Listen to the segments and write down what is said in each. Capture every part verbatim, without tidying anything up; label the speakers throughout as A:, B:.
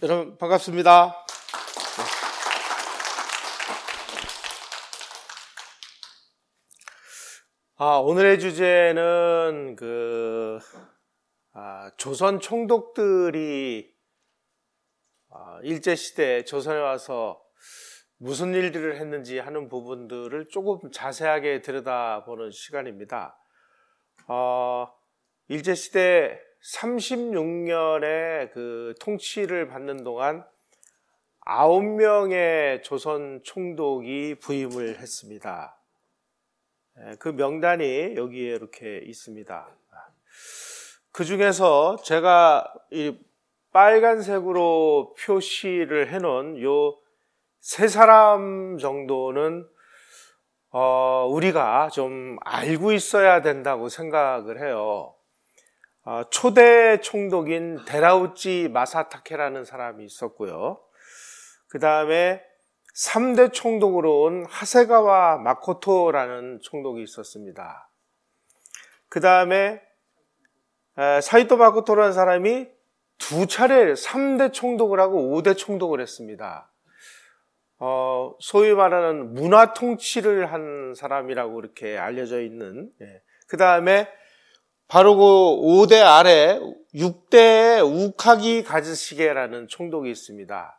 A: 여러분 반갑습니다. 아, 오늘의 주제는 그 아, 조선 총독들이 아, 일제시대 조선에 와서 무슨 일들을 했는지 하는 부분들을 조금 자세하게 들여다보는 시간입니다. 어, 일제시대 삼십육 년의 그 통치를 받는 동안 아홉 명의 조선 총독이 부임을 했습니다. 그 명단이 여기에 이렇게 있습니다. 그 중에서 제가 이 빨간색으로 표시를 해놓은 요 세 사람 정도는 어, 우리가 좀 알고 있어야 된다고 생각을 해요. 어, 초대 총독인 데라우찌 마사타케라는 사람이 있었고요. 그 다음에 삼 대 총독으로 온 하세가와 마코토라는 총독이 있었습니다. 그 다음에 사이토 마코토라는 사람이 두 차례 삼 대 총독을 하고 오 대 총독을 했습니다. 어, 소위 말하는 문화 통치를 한 사람이라고 이렇게 알려져 있는. 예. 그 다음에 바로 그 오 대 아래 육 대의 우카기 가즈시게라는 총독이 있습니다.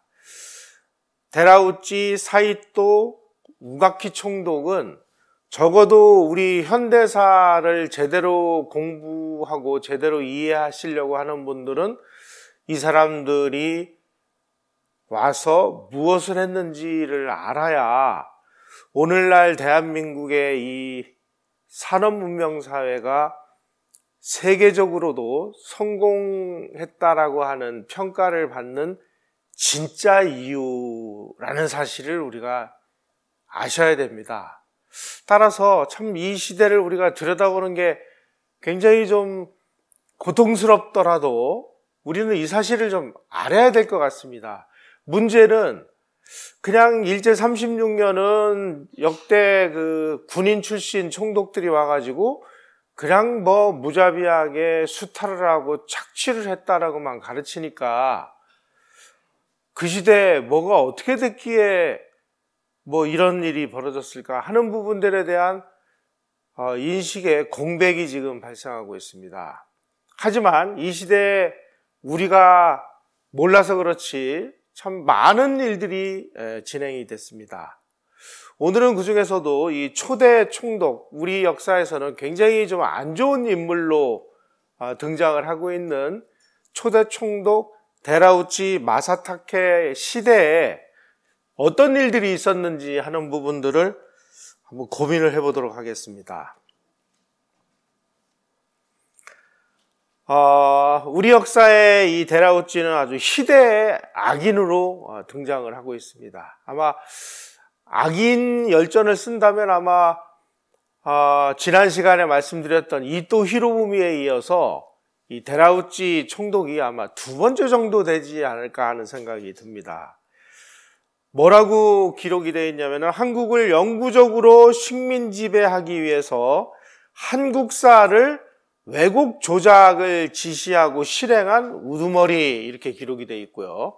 A: 데라우찌, 사이토, 우가키 총독은 적어도 우리 현대사를 제대로 공부하고 제대로 이해하시려고 하는 분들은 이 사람들이 와서 무엇을 했는지를 알아야 오늘날 대한민국의 이 산업문명사회가 세계적으로도 성공했다라고 하는 평가를 받는 진짜 이유라는 사실을 우리가 아셔야 됩니다. 따라서 참 이 시대를 우리가 들여다보는 게 굉장히 좀 고통스럽더라도 우리는 이 사실을 좀 알아야 될 것 같습니다. 문제는 그냥 일제 삼십육 년은 역대 그 군인 출신 총독들이 와가지고 그냥 뭐 무자비하게 수탈을 하고 착취를 했다라고만 가르치니까 그 시대에 뭐가 어떻게 됐기에 뭐 이런 일이 벌어졌을까 하는 부분들에 대한 인식의 공백이 지금 발생하고 있습니다. 하지만 이 시대에 우리가 몰라서 그렇지 참 많은 일들이 진행이 됐습니다. 오늘은 그 중에서도 이 초대 총독, 우리 역사에서는 굉장히 좀 안 좋은 인물로 등장을 하고 있는 초대 총독 데라우찌 마사타케 시대에 어떤 일들이 있었는지 하는 부분들을 한번 고민을 해보도록 하겠습니다. 어, 우리 역사에 이 데라우찌는 아주 희대의 악인으로 등장을 하고 있습니다. 아마 악인 열전을 쓴다면 아마 어, 지난 시간에 말씀드렸던 이토 히로부미에 이어서 이 데라우찌 총독이 아마 두 번째 정도 되지 않을까 하는 생각이 듭니다. 뭐라고 기록이 되어 있냐면 한국을 영구적으로 식민 지배하기 위해서 한국사를 왜곡 조작을 지시하고 실행한 우두머리 이렇게 기록이 되어 있고요.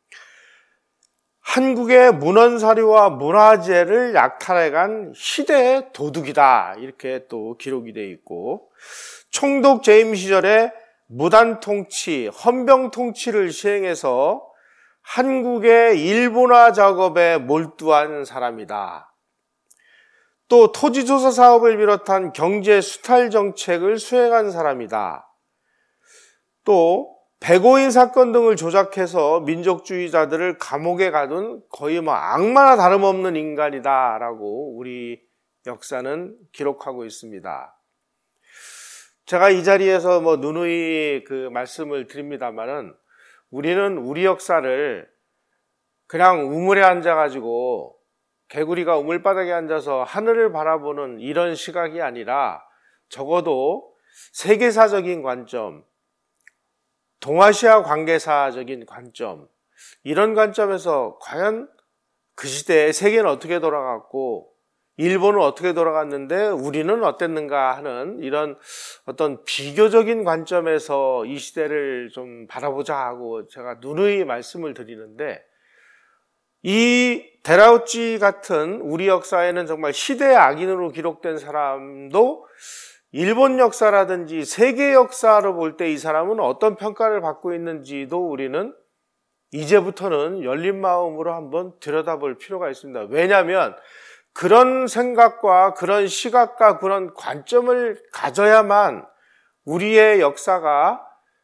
A: 한국의 문헌사료와 문화재를 약탈해간 희대의 도둑이다 이렇게 또 기록이 되어 있고 총독 재임 시절에 무단통치, 헌병통치를 시행해서 한국의 일본화 작업에 몰두한 사람이다. 또 토지조사 사업을 비롯한 경제 수탈 정책을 수행한 사람이다. 또 백오인 사건 등을 조작해서 민족주의자들을 감옥에 가둔 거의 뭐 악마나 다름없는 인간이다라고 우리 역사는 기록하고 있습니다. 제가 이 자리에서 뭐 누누이 그 말씀을 드립니다만은 우리는 우리 역사를 그냥 우물에 앉아가지고 개구리가 우물바닥에 앉아서 하늘을 바라보는 이런 시각이 아니라 적어도 세계사적인 관점, 동아시아 관계사적인 관점, 이런 관점에서 과연 그 시대에 세계는 어떻게 돌아갔고 일본은 어떻게 돌아갔는데 우리는 어땠는가 하는 이런 어떤 비교적인 관점에서 이 시대를 좀 바라보자 하고 제가 누누이 말씀을 드리는데, 이 데라우치 같은 우리 역사에는 정말 시대의 악인으로 기록된 사람도 일본 역사라든지 세계 역사로 볼 때 이 사람은 어떤 평가를 받고 있는지도 우리는 이제부터는 열린 마음으로 한번 들여다볼 필요가 있습니다. 왜냐하면 그런 생각과 그런 시각과 그런 관점을 가져야만 우리의 역사가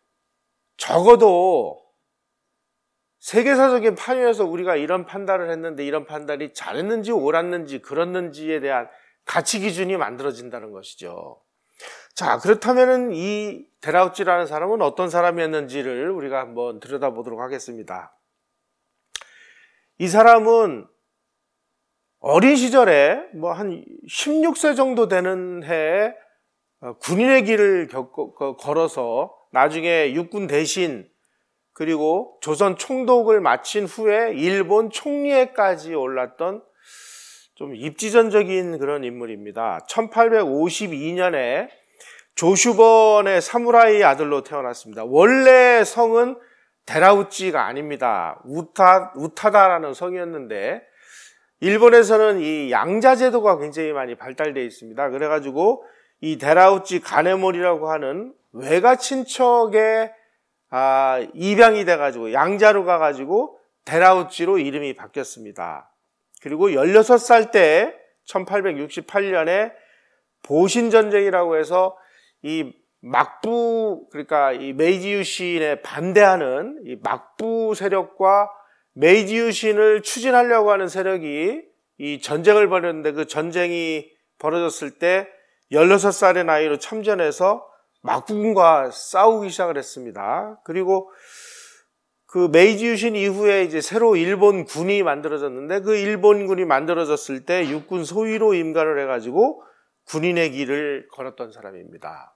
A: 적어도 세계사적인 판에서 우리가 이런 판단을 했는데 이런 판단이 잘했는지 옳았는지 그렇는지에 대한 가치 기준이 만들어진다는 것이죠. 자, 그렇다면 이 데라우치라는 사람은 어떤 사람이었는지를 우리가 한번 들여다보도록 하겠습니다. 이 사람은 어린 시절에 뭐 한 십육 세 정도 되는 해에 군인의 길을 겪고, 걸어서 나중에 육군 대신 그리고 조선 총독을 마친 후에 일본 총리에까지 올랐던 좀 입지전적인 그런 인물입니다. 천팔백오십이 년에 조슈번의 사무라이 아들로 태어났습니다. 원래 성은 데라우치가 아닙니다. 우타, 우타다라는 성이었는데 일본에서는 이 양자 제도가 굉장히 많이 발달되어 있습니다. 그래가지고 이 데라우치 가네모리라고 하는 외가 친척의 아, 입양이 돼가지고 양자로 가가지고 데라우치로 이름이 바뀌었습니다. 그리고 열여섯 살 때 천팔백육십팔 년에 보신전쟁이라고 해서 이 막부, 그러니까 이 메이지 유신에 반대하는 이 막부 세력과 메이지 유신을 추진하려고 하는 세력이 이 전쟁을 벌였는데, 그 전쟁이 벌어졌을 때 열여섯 살의 나이로 참전해서 막부군과 싸우기 시작을 했습니다. 그리고 그 메이지 유신 이후에 이제 새로 일본군이 만들어졌는데, 그 일본군이 만들어졌을 때 육군 소위로 임관을 해가지고 군인의 길을 걸었던 사람입니다.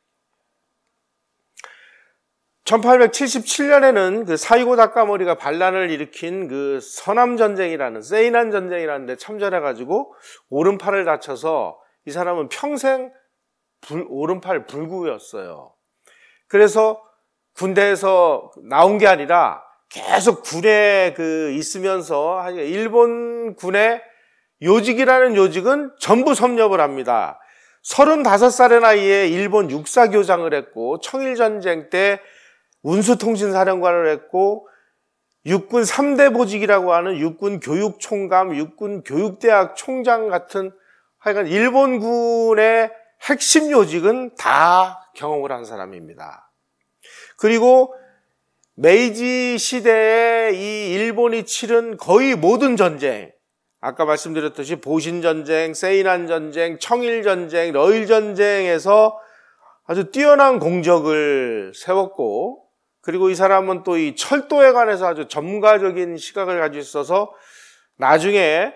A: 천팔백칠십칠 년에는 그 사이고 다카모리가 반란을 일으킨 그 서남전쟁이라는, 세이난 전쟁이라는 데 참전해가지고 오른팔을 다쳐서 이 사람은 평생 불, 오른팔 불구였어요. 그래서 군대에서 나온 게 아니라 계속 군에 그 있으면서 일본 군의 요직이라는 요직은 전부 섭렵을 합니다. 서른다섯 살의 나이에 일본 육사교장을 했고, 청일전쟁 때 운수통신사령관을 했고, 육군 삼 대 보직이라고 하는 육군 교육총감, 육군 교육대학 총장 같은 하여간 일본군의 핵심 요직은 다 경험을 한 사람입니다. 그리고 메이지 시대에 이 일본이 치른 거의 모든 전쟁, 아까 말씀드렸듯이 보신전쟁, 세이난전쟁, 청일전쟁, 러일전쟁에서 아주 뛰어난 공적을 세웠고, 그리고 이 사람은 또 이 철도에 관해서 아주 전문가적인 시각을 가지고 있어서 나중에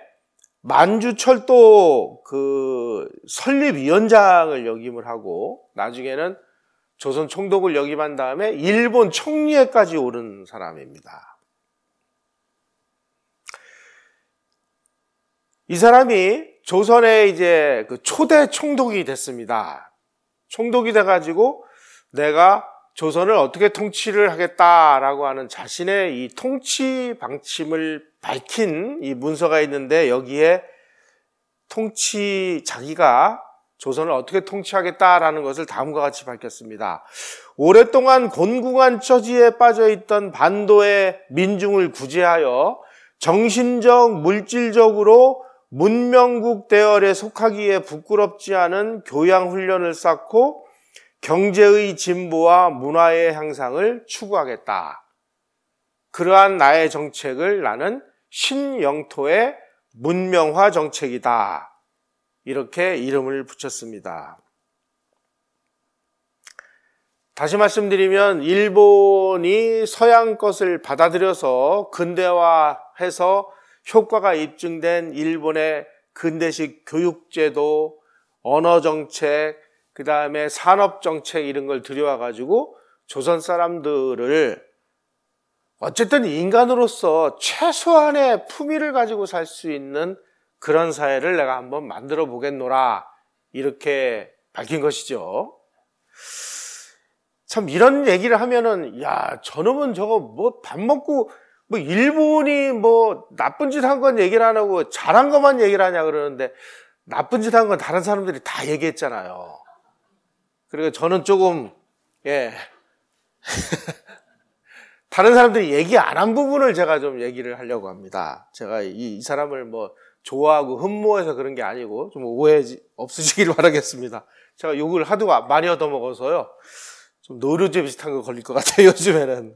A: 만주철도 그 설립위원장을 역임을 하고, 나중에는 조선 총독을 역임한 다음에 일본 총리에까지 오른 사람입니다. 이 사람이 조선의 이제 그 초대 총독이 됐습니다. 총독이 돼가지고 내가 조선을 어떻게 통치를 하겠다라고 하는 자신의 이 통치 방침을 밝힌 이 문서가 있는데, 여기에 통치, 자기가 조선을 어떻게 통치하겠다라는 것을 다음과 같이 밝혔습니다. 오랫동안 곤궁한 처지에 빠져있던 반도의 민중을 구제하여 정신적, 물질적으로 문명국 대열에 속하기에 부끄럽지 않은 교양훈련을 쌓고 경제의 진보와 문화의 향상을 추구하겠다. 그러한 나의 정책을 나는 신영토의 문명화 정책이다. 이렇게 이름을 붙였습니다. 다시 말씀드리면 일본이 서양 것을 받아들여서 근대화해서 효과가 입증된 일본의 근대식 교육제도, 언어정책, 그 다음에 산업정책 이런 걸 들여와가지고 조선 사람들을 어쨌든 인간으로서 최소한의 품위를 가지고 살 수 있는 그런 사회를 내가 한번 만들어 보겠노라 이렇게 밝힌 것이죠. 참 이런 얘기를 하면은 야 저놈은 저거 뭐 밥 먹고 뭐 일본이 뭐 나쁜 짓 한 건 얘기를 안 하고 잘한 것만 얘기를 하냐 그러는데 나쁜 짓 한 건 다른 사람들이 다 얘기했잖아요. 그리고 저는 조금 예 다른 사람들이 얘기 안 한 부분을 제가 좀 얘기를 하려고 합니다. 제가 이, 이 사람을 뭐 좋아하고 흠모해서 그런 게 아니고 좀 오해 없으시길 바라겠습니다. 제가 욕을 하도 많이 얻어먹어서요. 좀 노루제 비슷한 거 걸릴 것 같아요, 요즘에는.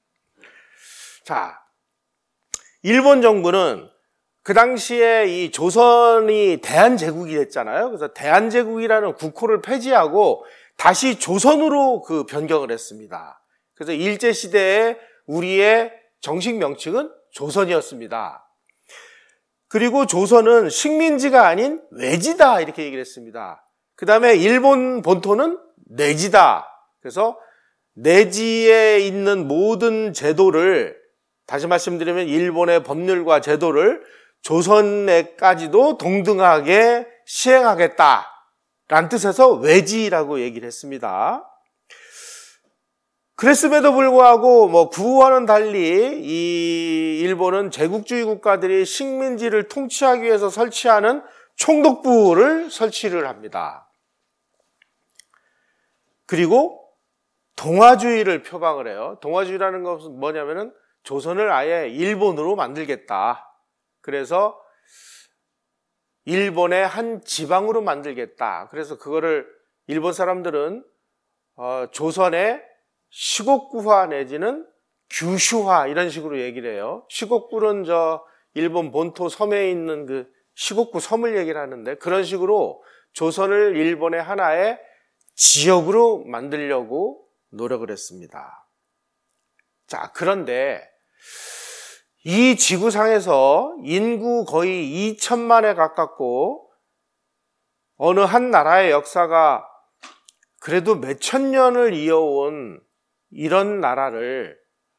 A: 자, 일본 정부는 그 당시에 이 조선이 대한제국이 됐잖아요. 그래서 대한제국이라는 국호를 폐지하고 다시 조선으로 그 변경을 했습니다. 그래서 일제시대에 우리의 정식 명칭은 조선이었습니다. 그리고 조선은 식민지가 아닌 외지다 이렇게 얘기를 했습니다. 그 다음에 일본 본토는 내지다. 그래서 내지에 있는 모든 제도를 다시 말씀드리면 일본의 법률과 제도를 조선에까지도 동등하게 시행하겠다라는 뜻에서 외지라고 얘기를 했습니다. 그랬음에도 불구하고 뭐 구호와는 달리 이 일본은 제국주의 국가들이 식민지를 통치하기 위해서 설치하는 총독부를 설치를 합니다. 그리고 동아주의를 표방을 해요. 동아주의라는 것은 뭐냐면은 조선을 아예 일본으로 만들겠다. 그래서 일본의 한 지방으로 만들겠다. 그래서 그거를 일본 사람들은 어, 조선의 시국구화 내지는 규슈화 이런 식으로 얘기를 해요. 시국구는 저 일본 본토 섬에 있는 그 시국구 섬을 얘기를 하는데 그런 식으로 조선을 일본의 하나의 지역으로 만들려고 노력을 했습니다. 자, 그런데 이 지구상에서 인구 거의 이천만에 가깝고 어느 한 나라의 역사가 그래도 몇천 년을 이어온 이런 나라를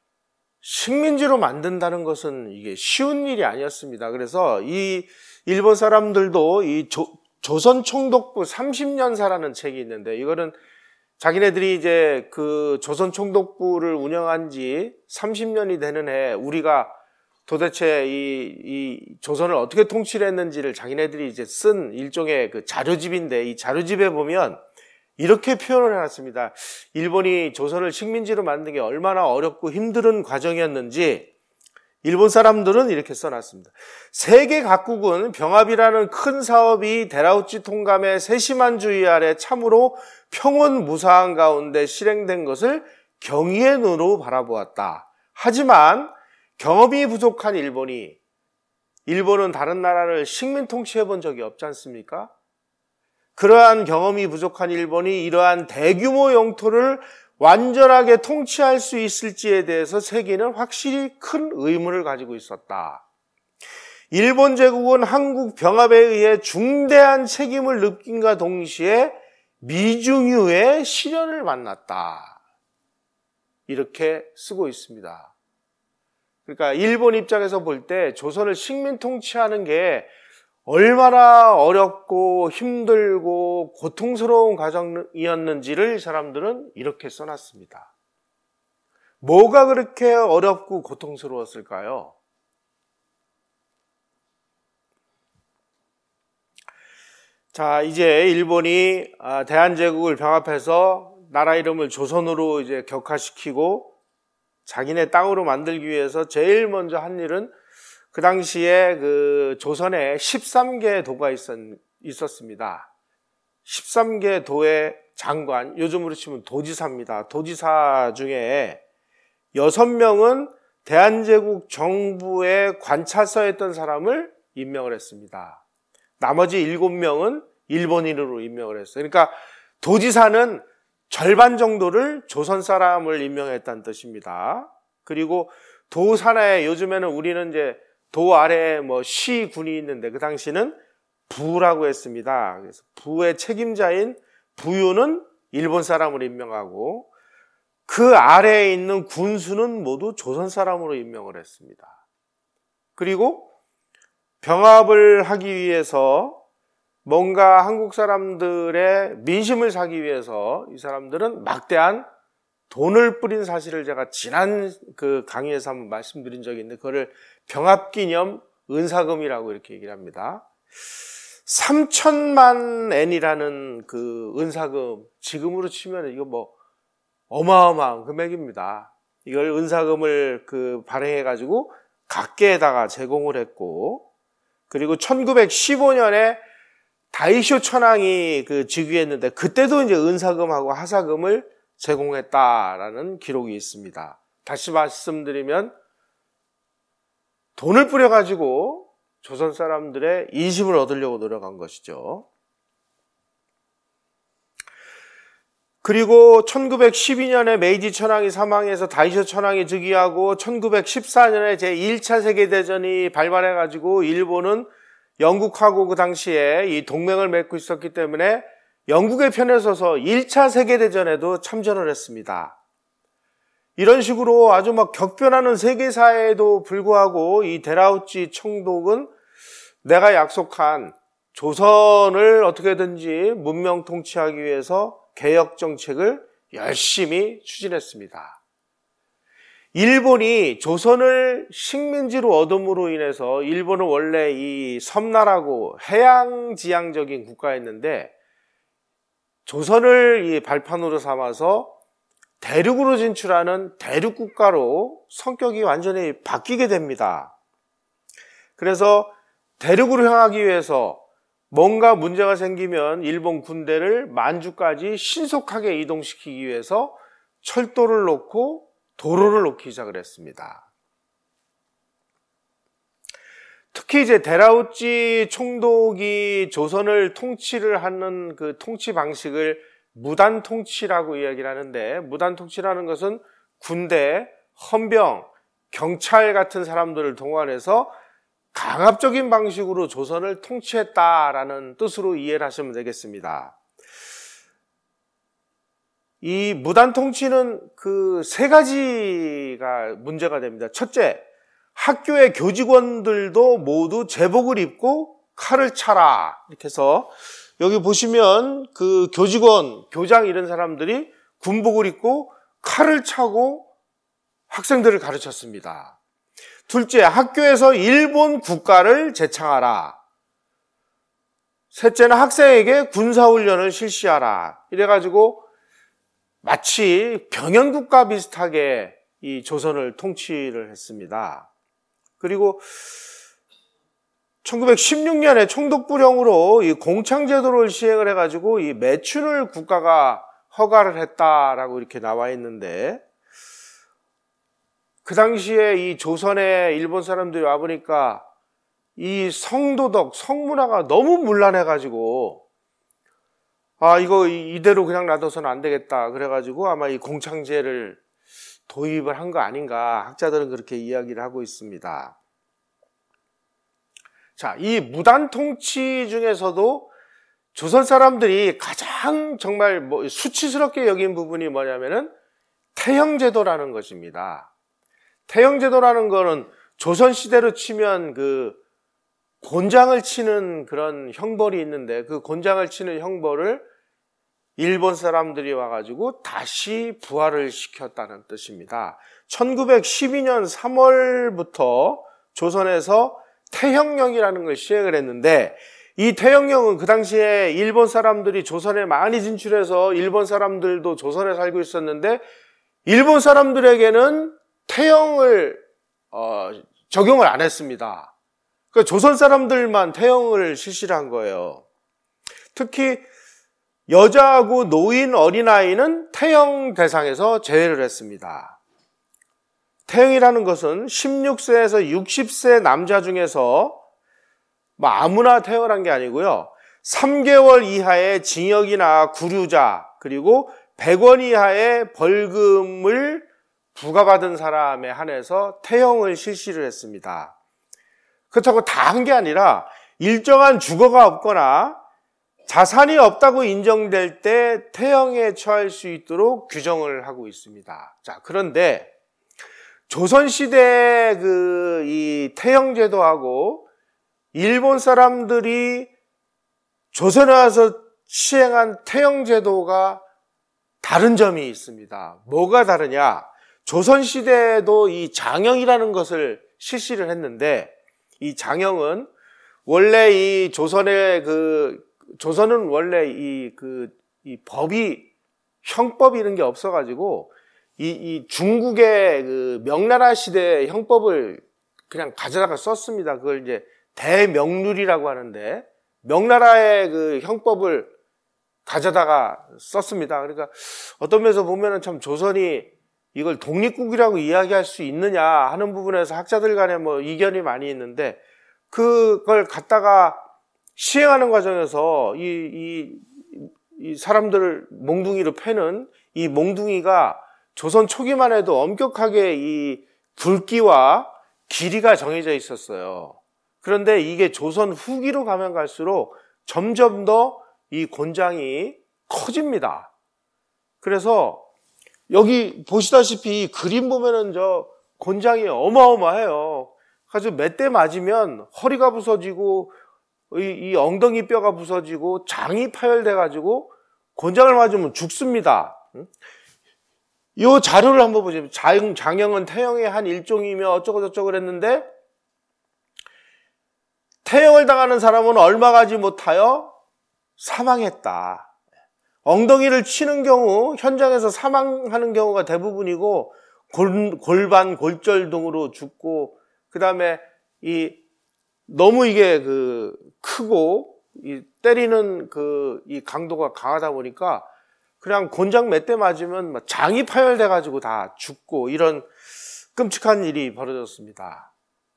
A: 식민지로 만든다는 것은 이게 쉬운 일이 아니었습니다. 그래서 이 일본 사람들도 이 조, 조선 총독부 삼십 년사라는 책이 있는데 이거는 자기네들이 이제 그 조선 총독부를 운영한 지 삼십 년이 되는 해 우리가 도대체 이, 이 조선을 어떻게 통치를 했는지를 자기네들이 이제 쓴 일종의 그 자료집인데 이 자료집에 보면 이렇게 표현을 해놨습니다. 일본이 조선을 식민지로 만든 게 얼마나 어렵고 힘든 과정이었는지 일본 사람들은 이렇게 써놨습니다. 세계 각국은 병합이라는 큰 사업이 데라우치 통감의 세심한 주의 아래 참으로 평온무사한 가운데 실행된 것을 경의의 눈으로 바라보았다. 하지만 경험이 부족한 일본이 일본은 다른 나라를 식민 통치해 본 적이 없지 않습니까? 그러한 경험이 부족한 일본이 이러한 대규모 영토를 완전하게 통치할 수 있을지에 대해서 세계는 확실히 큰 의문을 가지고 있었다. 일본 제국은 한국 병합에 의해 중대한 책임을 느낀과 동시에 미중유의 시련을 만났다. 이렇게 쓰고 있습니다. 그러니까 일본 입장에서 볼 때 조선을 식민 통치하는 게 얼마나 어렵고 힘들고 고통스러운 과정이었는지를 사람들은 이렇게 써놨습니다. 뭐가 그렇게 어렵고 고통스러웠을까요? 자, 이제 일본이 대한제국을 병합해서 나라 이름을 조선으로 이제 격화시키고 자기네 땅으로 만들기 위해서 제일 먼저 한 일은 그 당시에 그 조선에 십삼 개 도가 있었, 있었습니다. 십삼 개 도의 장관, 요즘으로 치면 도지사입니다. 도지사 중에 여섯 명은 대한제국 정부의 관찰서에 있던 사람을 임명을 했습니다. 나머지 일곱 명은 일본인으로 임명을 했어요. 그러니까 도지사는 절반 정도를 조선 사람을 임명했다는 뜻입니다. 그리고 도 산하에 요즘에는 우리는 이제 도 아래에 뭐 시, 군이 있는데 그 당시는 부라고 했습니다. 그래서 부의 책임자인 부유는 일본 사람으로 임명하고 그 아래에 있는 군수는 모두 조선 사람으로 임명을 했습니다. 그리고 병합을 하기 위해서 뭔가 한국 사람들의 민심을 사기 위해서 이 사람들은 막대한 돈을 뿌린 사실을 제가 지난 그 강의에서 한번 말씀드린 적이 있는데, 그거를 병합기념 은사금이라고 이렇게 얘기를 합니다. 삼천만 엔이라는 그 은사금, 지금으로 치면 이거 뭐 어마어마한 금액입니다. 이걸 은사금을 그 발행해가지고 각계에다가 제공을 했고, 그리고 천구백십오 년에 다이쇼 천황이 그 즉위했는데, 그때도 이제 은사금하고 하사금을 제공했다라는 기록이 있습니다. 다시 말씀드리면 돈을 뿌려가지고 조선 사람들의 인심을 얻으려고 노력한 것이죠. 그리고 천구백십이 년에 메이지 천황이 사망해서 다이쇼 천황이 즉위하고, 천구백십사 년에 제일 차 세계대전이 발발해가지고 일본은 영국하고 그 당시에 이 동맹을 맺고 있었기 때문에 영국의 편에 서서 일 차 세계대전에도 참전을 했습니다. 이런 식으로 아주 막 격변하는 세계사에도 불구하고 이 데라우찌 총독은 내가 약속한 조선을 어떻게든지 문명 통치하기 위해서 개혁 정책을 열심히 추진했습니다. 일본이 조선을 식민지로 얻음으로 인해서, 일본은 원래 이 섬나라고 해양지향적인 국가였는데 조선을 이 발판으로 삼아서 대륙으로 진출하는 대륙국가로 성격이 완전히 바뀌게 됩니다. 그래서 대륙으로 향하기 위해서 뭔가 문제가 생기면 일본 군대를 만주까지 신속하게 이동시키기 위해서 철도를 놓고 도로를 놓기 시작을 했습니다. 특히 이제 데라우찌 총독이 조선을 통치를 하는 그 통치 방식을 무단 통치라고 이야기를 하는데, 무단 통치라는 것은 군대, 헌병, 경찰 같은 사람들을 동원해서 강압적인 방식으로 조선을 통치했다라는 뜻으로 이해를 하시면 되겠습니다. 이 무단 통치는 그 세 가지가 문제가 됩니다. 첫째, 학교의 교직원들도 모두 제복을 입고 칼을 차라. 이렇게 해서 여기 보시면 그 교직원, 교장 이런 사람들이 군복을 입고 칼을 차고 학생들을 가르쳤습니다. 둘째, 학교에서 일본 국가를 제창하라. 셋째는 학생에게 군사훈련을 실시하라. 이래가지고 마치 병현국가 비슷하게 이 조선을 통치를 했습니다. 그리고 천구백십육 년에 총독부령으로 이 공창제도를 시행을 해가지고 이 매춘을 국가가 허가를 했다라고 이렇게 나와 있는데, 그 당시에 이 조선에 일본 사람들이 와보니까 이 성도덕, 성문화가 너무 문란해가지고, 아, 이거 이대로 그냥 놔둬서는 안 되겠다. 그래가지고 아마 이 공창제를 도입을 한 거 아닌가, 학자들은 그렇게 이야기를 하고 있습니다. 자, 이 무단 통치 중에서도 조선 사람들이 가장 정말 뭐 수치스럽게 여긴 부분이 뭐냐면은 태형제도라는 것입니다. 태형제도라는 거는 조선 시대로 치면 그 곤장을 치는 그런 형벌이 있는데, 그 곤장을 치는 형벌을 일본 사람들이 와가지고 다시 부활을 시켰다는 뜻입니다. 천구백십이 년 삼월부터 조선에서 태형령이라는 걸 시행을 했는데, 이 태형령은 그 당시에 일본 사람들이 조선에 많이 진출해서 일본 사람들도 조선에 살고 있었는데, 일본 사람들에게는 태형을 어, 적용을 안 했습니다. 그러니까 조선 사람들만 태형을 실시를 한 거예요. 특히 여자하고 노인, 어린아이는 태형 대상에서 제외를 했습니다. 태형이라는 것은 십육 세에서 육십 세 남자 중에서 뭐 아무나 태형을 한 게 아니고요, 삼 개월 이하의 징역이나 구류자, 그리고 백 원 이하의 벌금을 부과받은 사람에 한해서 태형을 실시를 했습니다. 그렇다고 다 한 게 아니라 일정한 주거가 없거나 자산이 없다고 인정될 때 태형에 처할 수 있도록 규정을 하고 있습니다. 자, 그런데 조선시대 그 이 태형제도하고 일본 사람들이 조선에 와서 시행한 태형제도가 다른 점이 있습니다. 뭐가 다르냐? 조선시대에도 이 장형이라는 것을 실시를 했는데, 이 장형은 원래 이 조선의 그, 조선은 원래 이 그, 이 법이, 형법이 이런 게 없어가지고, 이, 이 중국의 그 명나라 시대 형법을 그냥 가져다가 썼습니다. 그걸 이제 대명률이라고 하는데, 명나라의 그 형법을 가져다가 썼습니다. 그러니까 어떤 면에서 보면은 참 조선이 이걸 독립국이라고 이야기할 수 있느냐 하는 부분에서 학자들 간에 뭐 이견이 많이 있는데, 그걸 갖다가 시행하는 과정에서 이, 이, 이 사람들을 몽둥이로 패는 이 몽둥이가 조선 초기만 해도 엄격하게 이 굵기와 길이가 정해져 있었어요. 그런데 이게 조선 후기로 가면 갈수록 점점 더 이 곤장이 커집니다. 그래서 여기 보시다시피 이 그림 보면은 저 곤장이 어마어마해요. 그래서 몇 대 맞으면 허리가 부서지고 이, 이 엉덩이 뼈가 부서지고 장이 파열돼가지고 곤장을 맞으면 죽습니다. 이 자료를 한번 보시면 장, 장형은 태형의 한 일종이며 어쩌고 저쩌고 그랬는데, 태형을 당하는 사람은 얼마 가지 못하여 사망했다. 엉덩이를 치는 경우 현장에서 사망하는 경우가 대부분이고, 골, 골반, 골절 등으로 죽고, 그 다음에 이 너무 이게 그 크고 이 때리는 그 이 강도가 강하다 보니까 그냥 곤장 몇 대 맞으면 장이 파열돼 가지고 다 죽고, 이런 끔찍한 일이 벌어졌습니다.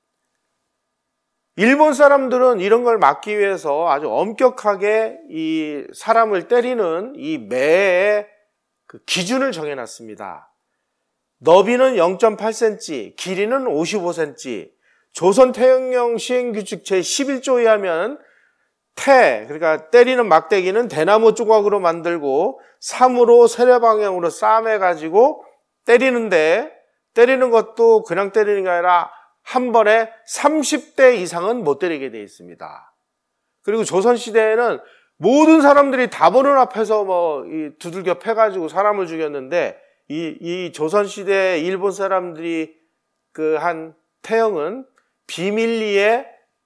A: 일본 사람들은 이런 걸 막기 위해서 아주 엄격하게 이 사람을 때리는 이 매의 그 기준을 정해놨습니다. 너비는 영 점 팔 센티미터, 길이는 오십오 센티미터. 조선 태형령 시행규칙 제십일 조에 하면 태, 그러니까 때리는 막대기는 대나무 조각으로 만들고 삼으로 세례 방향으로 싸매가지고 때리는데, 때리는 것도 그냥 때리는 게 아니라 한 번에 삼십 대 이상은 못 때리게 되어 있습니다. 그리고 조선시대에는 모든 사람들이 다 보는 앞에서 뭐 이 두들겨 패가지고 사람을 죽였는데, 이, 이 조선시대 일본 사람들이 그 한 태형은 비밀리에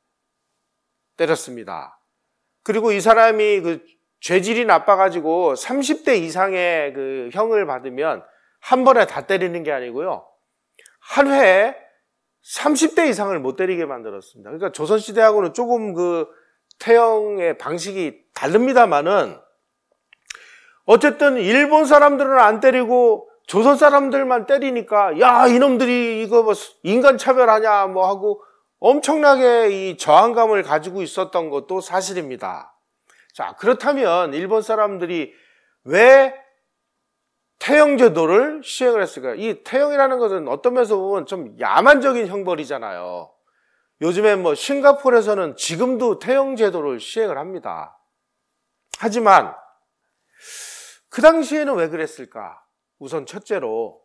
A: 때렸습니다. 그리고 이 사람이 그 죄질이 나빠가지고 삼십 대 이상의 그 형을 받으면 한 번에 다 때리는 게 아니고요, 한 회에 삼십 대 이상을 못 때리게 만들었습니다. 그러니까 조선시대하고는 조금 그 태형의 방식이 다릅니다만은, 어쨌든 일본 사람들은 안 때리고 조선 사람들만 때리니까 야, 이놈들이 이거 뭐 인간 차별하냐 뭐 하고 엄청나게 이 저항감을 가지고 있었던 것도 사실입니다. 자, 그렇다면 일본 사람들이 왜 태형제도를 시행을 했을까요? 이 태형이라는 것은 어떤 면에서 보면 좀 야만적인 형벌이잖아요. 요즘에 뭐 싱가포르에서는 지금도 태형제도를 시행을 합니다. 하지만 그 당시에는 왜 그랬을까? 우선 첫째로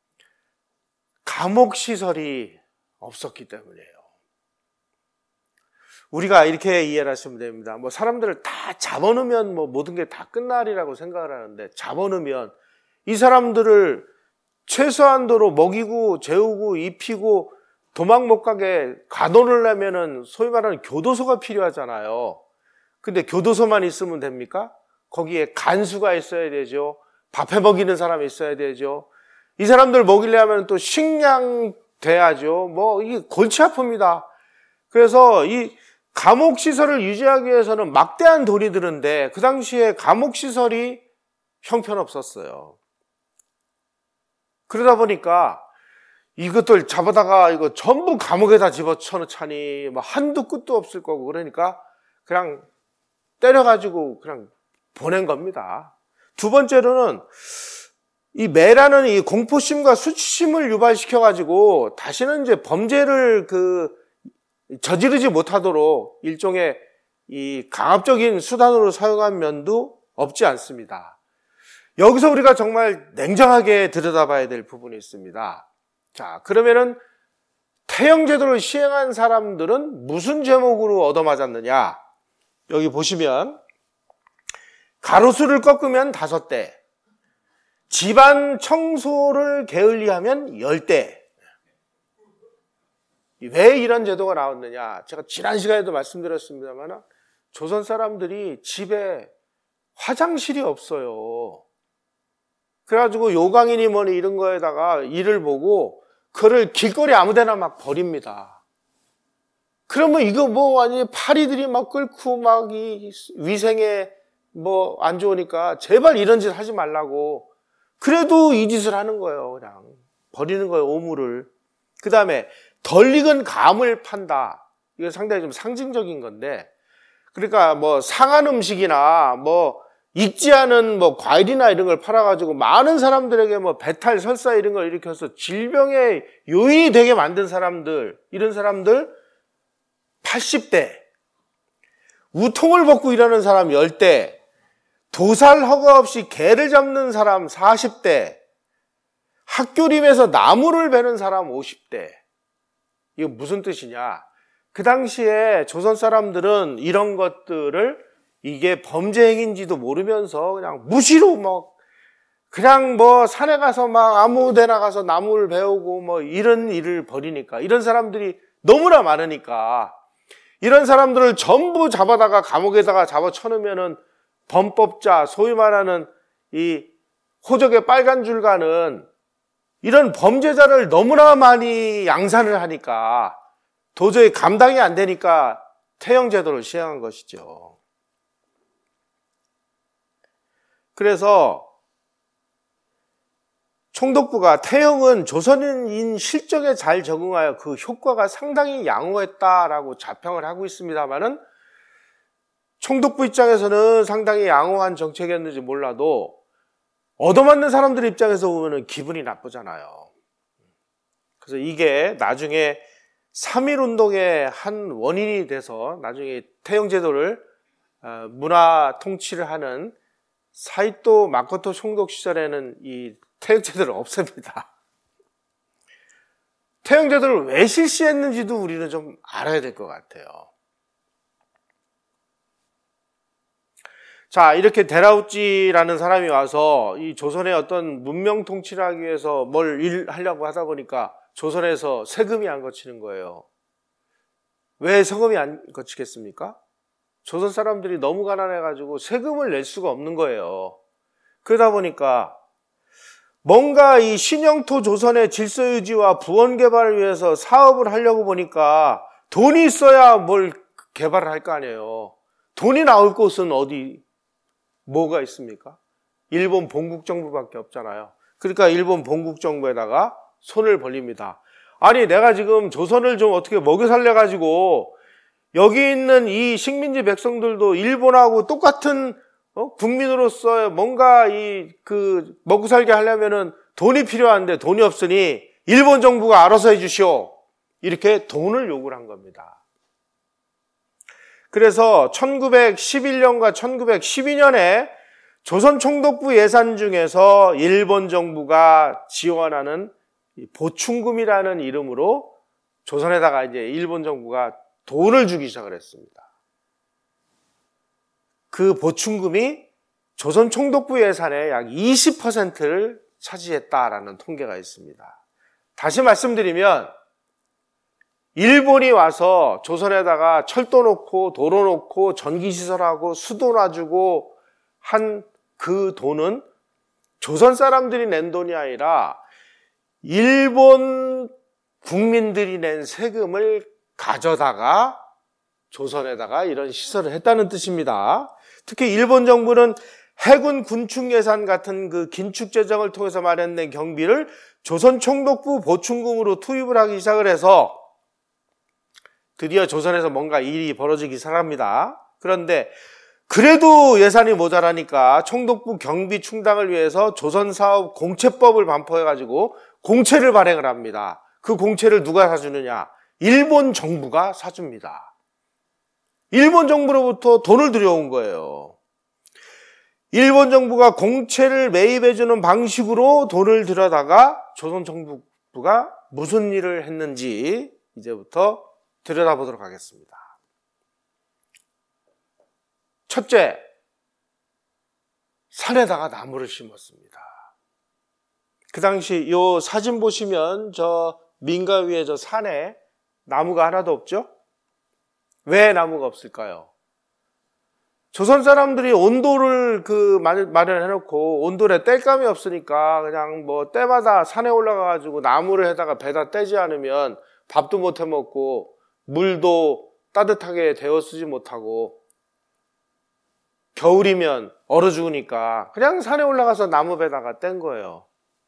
A: 감옥시설이 없었기 때문이에요. 우리가 이렇게 이해를 하시면 됩니다. 뭐 사람들을 다 잡아놓으면 뭐 모든 게 다 끝날이라고 생각을 하는데, 잡아놓으면 이 사람들을 최소한도로 먹이고 재우고 입히고 도망 못 가게 가둬놓으려면은 소위 말하는 교도소가 필요하잖아요. 근데 교도소만 있으면 됩니까? 거기에 간수가 있어야 되죠. 밥해 먹이는 사람이 있어야 되죠. 이 사람들 먹이려면 또 식량 돼야죠. 뭐 이게 골치 아픕니다. 그래서 이 감옥시설을 유지하기 위해서는 막대한 돈이 드는데, 그 당시에 감옥시설이 형편없었어요. 그러다 보니까 이것들 잡아다가 이거 전부 감옥에다 집어쳐놓자니 뭐 한도 끝도 없을 거고, 그러니까 그냥 때려가지고 그냥 보낸 겁니다. 두 번째로는 이 매라는 이 공포심과 수치심을 유발시켜가지고 다시는 이제 범죄를 그 저지르지 못하도록 일종의 이 강압적인 수단으로 사용한 면도 없지 않습니다. 여기서 우리가 정말 냉정하게 들여다봐야 될 부분이 있습니다. 자, 그러면은 태형제도를 시행한 사람들은 무슨 제목으로 얻어맞았느냐? 여기 보시면 가로수를 꺾으면 다섯 대, 집안 청소를 게을리하면 열 대. 왜 이런 제도가 나왔느냐? 제가 지난 시간에도 말씀드렸습니다만 조선 사람들이 집에 화장실이 없어요. 그래가지고 요강이니 뭐니 이런 거에다가 일을 보고 그를 길거리 아무데나 막 버립니다. 그러면 이거 뭐 완전히 파리들이 막 끓고 막 이 위생에 뭐 안 좋으니까 제발 이런 짓 하지 말라고. 그래도 이 짓을 하는 거예요. 그냥 버리는 거예요, 오물을. 그 다음에 덜 익은 감을 판다. 이거 상당히 좀 상징적인 건데, 그러니까 뭐 상한 음식이나 뭐 익지 않은 뭐 과일이나 이런 걸 팔아가지고 많은 사람들에게 뭐 배탈, 설사 이런 걸 일으켜서 질병의 요인이 되게 만든 사람들, 이런 사람들 팔십 대, 우통을 벗고 일하는 사람 열 대, 도살 허가 없이 개를 잡는 사람 사십 대, 학교림에서 나무를 베는 사람 오십 대. 이거 무슨 뜻이냐? 그 당시에 조선 사람들은 이런 것들을 이게 범죄 행위인지도 모르면서 그냥 무시로 막 그냥 뭐 산에 가서 막 아무 데나 가서 나무를 베우고 뭐 이런 일을 벌이니까, 이런 사람들이 너무나 많으니까 이런 사람들을 전부 잡아다가 감옥에다가 잡아 쳐놓으면은 범법자, 소위 말하는 이 호적의 빨간 줄가는 이런 범죄자를 너무나 많이 양산을 하니까 도저히 감당이 안 되니까 태형제도를 시행한 것이죠. 그래서 총독부가 태형은 조선인 실적에 잘 적응하여 그 효과가 상당히 양호했다라고 자평을 하고 있습니다만은, 총독부 입장에서는 상당히 양호한 정책이었는지 몰라도 얻어맞는 사람들 입장에서 보면 기분이 나쁘잖아요. 그래서 이게 나중에 삼일운동의 한 원인이 돼서 나중에 태형제도를 문화 통치를 하는 사이토 마코토 총독 시절에는 이 태형제도를 없앱니다. 태형제도를 왜 실시했는지도 우리는 좀 알아야 될 것 같아요. 자, 이렇게 데라우찌라는 사람이 와서 이 조선의 어떤 문명 통치를 하기 위해서 뭘 일하려고 하다 보니까 조선에서 세금이 안 거치는 거예요. 왜 세금이 안 거치겠습니까? 조선 사람들이 너무 가난해가지고 세금을 낼 수가 없는 거예요. 그러다 보니까 뭔가 이 신영토 조선의 질서 유지와 부원 개발을 위해서 사업을 하려고 보니까 돈이 있어야 뭘 개발을 할 거 아니에요. 돈이 나올 곳은 어디, 뭐가 있습니까? 일본 본국 정부밖에 없잖아요. 그러니까 일본 본국 정부에다가 손을 벌립니다. 아니, 내가 지금 조선을 좀 어떻게 먹여 살려가지고 여기 있는 이 식민지 백성들도 일본하고 똑같은 어? 국민으로서 뭔가 이 그 먹고 살게 하려면은 돈이 필요한데 돈이 없으니 일본 정부가 알아서 해주시오. 이렇게 돈을 요구를 한 겁니다. 그래서 천구백십일 년과 천구백십이 년에 조선 총독부 예산 중에서 일본 정부가 지원하는 보충금이라는 이름으로 조선에다가 이제 일본 정부가 돈을 주기 시작을 했습니다. 그 보충금이 조선 총독부 예산의 약 이십 퍼센트를 차지했다라는 통계가 있습니다. 다시 말씀드리면 일본이 와서 조선에다가 철도 놓고 도로 놓고 전기시설하고 수도 놔주고 한 그 돈은 조선 사람들이 낸 돈이 아니라 일본 국민들이 낸 세금을 가져다가 조선에다가 이런 시설을 했다는 뜻입니다. 특히 일본 정부는 해군 군축 예산 같은 그 긴축 재정을 통해서 마련된 경비를 조선 총독부 보충금으로 투입을 하기 시작을 해서 드디어 조선에서 뭔가 일이 벌어지기 시작합니다. 그런데 그래도 예산이 모자라니까 총독부 경비 충당을 위해서 조선사업 공채법을 반포해가지고 공채를 발행을 합니다. 그 공채를 누가 사주느냐? 일본 정부가 사줍니다. 일본 정부로부터 돈을 들여온 거예요. 일본 정부가 공채를 매입해주는 방식으로 돈을 들여다가 조선 정부가 무슨 일을 했는지 이제부터 들여다보도록 하겠습니다. 첫째, 산에다가 나무를 심었습니다. 그 당시 이 사진 보시면 저 민가 위에 저 산에 나무가 하나도 없죠? 왜 나무가 없을까요? 조선 사람들이 온돌을 그 마련해놓고 온돌에 뗄감이 없으니까 그냥 뭐 때마다 산에 올라가가지고 나무를 해다가 배다 떼지 않으면 밥도 못 해먹고 물도 따뜻하게 데워 쓰지 못하고 겨울이면 얼어 죽으니까 그냥 산에 올라가서 나무 배다가 뗀 거예요.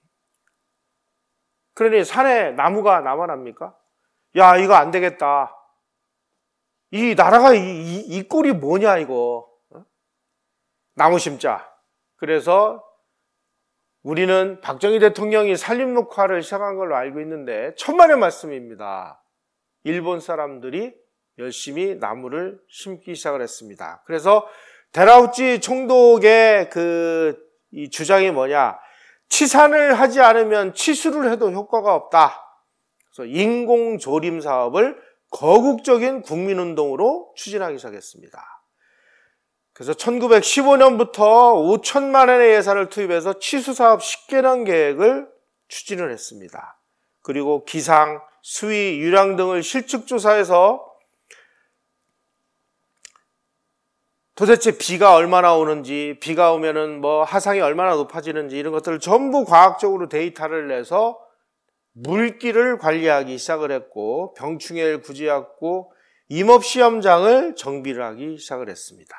A: 그러니 산에 나무가 남아납니까? 야, 이거 안 되겠다. 이 나라가 이, 이, 이 꼴이 뭐냐 이거. 어? 나무 심자. 그래서 우리는 박정희 대통령이 산림 녹화를 시작한 걸로 알고 있는데 천만의 말씀입니다. 일본 사람들이 열심히 나무를 심기 시작을 했습니다. 그래서 데라우치 총독의 그 이 주장이 뭐냐? 치산을 하지 않으면 치수를 해도 효과가 없다. 그래서 인공 조림 사업을 거국적인 국민운동으로 추진하기 시작했습니다. 그래서 천구백십오 년부터 오천만 원의 예산을 투입해서 치수사업 십 개년 계획을 추진을 했습니다. 그리고 기상, 수위, 유량 등을 실측조사해서 도대체 비가 얼마나 오는지, 비가 오면은 뭐 하상이 얼마나 높아지는지 이런 것들을 전부 과학적으로 데이터를 내서 물기를 관리하기 시작을 했고 병충해를 구제하고 임업시험장을 정비를 하기 시작을 했습니다.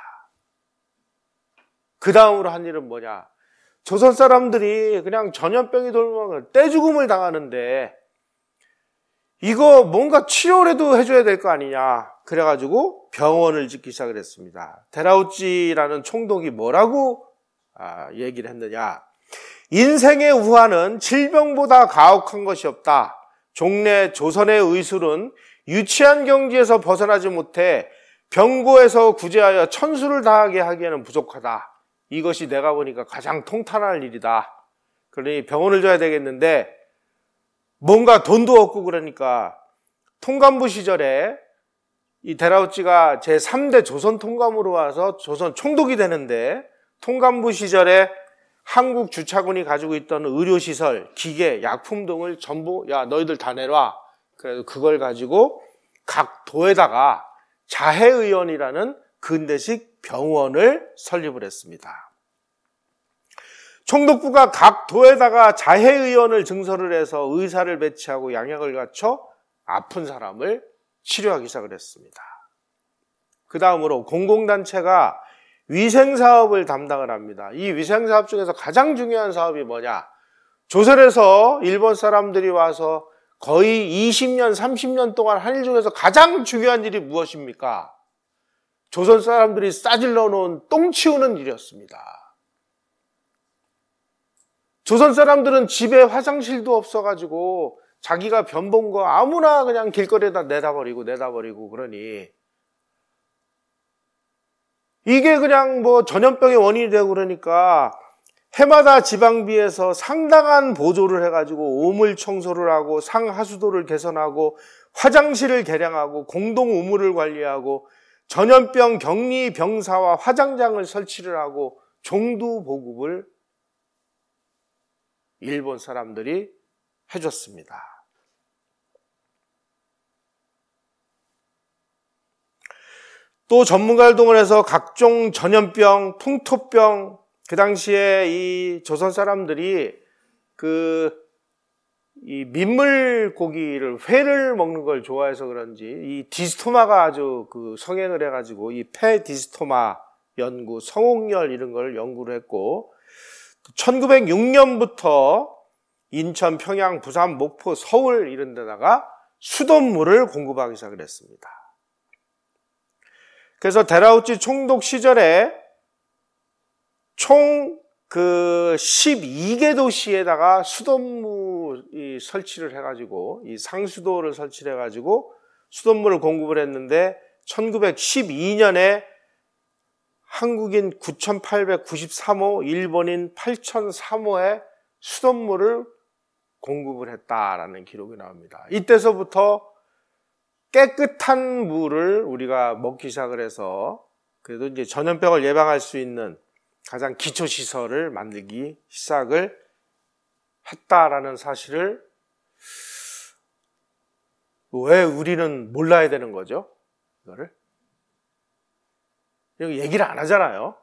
A: 그 다음으로 한 일은 뭐냐? 조선 사람들이 그냥 전염병이 돌면 떼죽음을 당하는데 이거 뭔가 치료라도 해줘야 될 거 아니냐. 그래가지고 병원을 짓기 시작을 했습니다. 데라우치라는 총독이 뭐라고 아, 얘기를 했느냐. 인생의 우환은 질병보다 가혹한 것이 없다. 종래 조선의 의술은 유치한 경지에서 벗어나지 못해 병고에서 구제하여 천수를 다하게 하기에는 부족하다. 이것이 내가 보니까 가장 통탄할 일이다. 그러니 병원을 줘야 되겠는데 뭔가 돈도 없고 그러니까 통감부 시절에 이 데라우치가 제삼 대 조선 통감으로 와서 조선 총독이 되는데 통감부 시절에 한국 주차군이 가지고 있던 의료시설, 기계, 약품 등을 전부 야 너희들 다 내놔. 그래서 그걸 가지고 각 도에다가 자해의원이라는 근대식 병원을 설립을 했습니다. 총독부가 각 도에다가 자해의원을 증설을 해서 의사를 배치하고 양약을 갖춰 아픈 사람을 치료하기 시작을 했습니다. 그 다음으로 공공단체가 위생사업을 담당을 합니다. 이 위생사업 중에서 가장 중요한 사업이 뭐냐? 조선에서 일본 사람들이 와서 거의 이십 년, 삼십 년 동안 한 일 중에서 가장 중요한 일이 무엇입니까? 조선 사람들이 싸질러 놓은 똥 치우는 일이었습니다. 조선 사람들은 집에 화장실도 없어가지고 자기가 변 본 거 아무나 그냥 길거리에다 내다버리고 내다버리고 그러니 이게 그냥 뭐 전염병의 원인이 되고 그러니까 해마다 지방비에서 상당한 보조를 해가지고 오물 청소를 하고 상하수도를 개선하고 화장실을 개량하고 공동 우물을 관리하고 전염병 격리 병사와 화장장을 설치를 하고 종두 보급을 일본 사람들이 해줬습니다. 또 전문가를 동원해서 각종 전염병, 풍토병, 그 당시에 이 조선 사람들이 그 이 민물 고기를 회를 먹는 걸 좋아해서 그런지 이 디스토마가 아주 그 성행을 해가지고 이 폐 디스토마 연구, 성홍열 이런 걸 연구를 했고 천구백육 년부터 인천, 평양, 부산, 목포, 서울 이런 데다가 수돗물을 공급하기 시작을 했습니다. 그래서 데라우치 총독 시절에 총 그 십이 개 도시에다가 수돗물 설치를 해가지고 이 상수도를 설치를 해가지고 수돗물을 공급을 했는데 천구백십이 년에 한국인 구천팔백구십삼 호, 일본인 팔천삼 호의 수돗물을 공급을 했다라는 기록이 나옵니다. 이때서부터 깨끗한 물을 우리가 먹기 시작을 해서 그래도 이제 전염병을 예방할 수 있는 가장 기초 시설을 만들기 시작을 했다라는 사실을 왜 우리는 몰라야 되는 거죠? 이거를 여기 얘기를 안 하잖아요.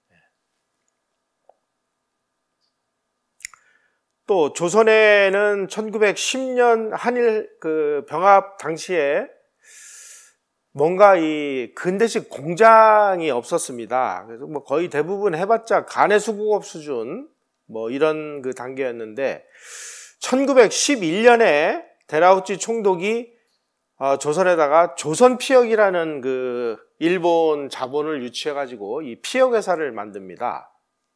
A: 또 조선에는 천구백십 년 한일 그 병합 당시에 뭔가 이 근대식 공장이 없었습니다. 그래서 뭐 거의 대부분 해봤자 가내수공업 수준 뭐 이런 그 단계였는데 천구백십일 년에 데라우치 총독이 어, 조선에다가 조선피혁이라는 그 일본 자본을 유치해가지고 이 피혁 회사를 만듭니다.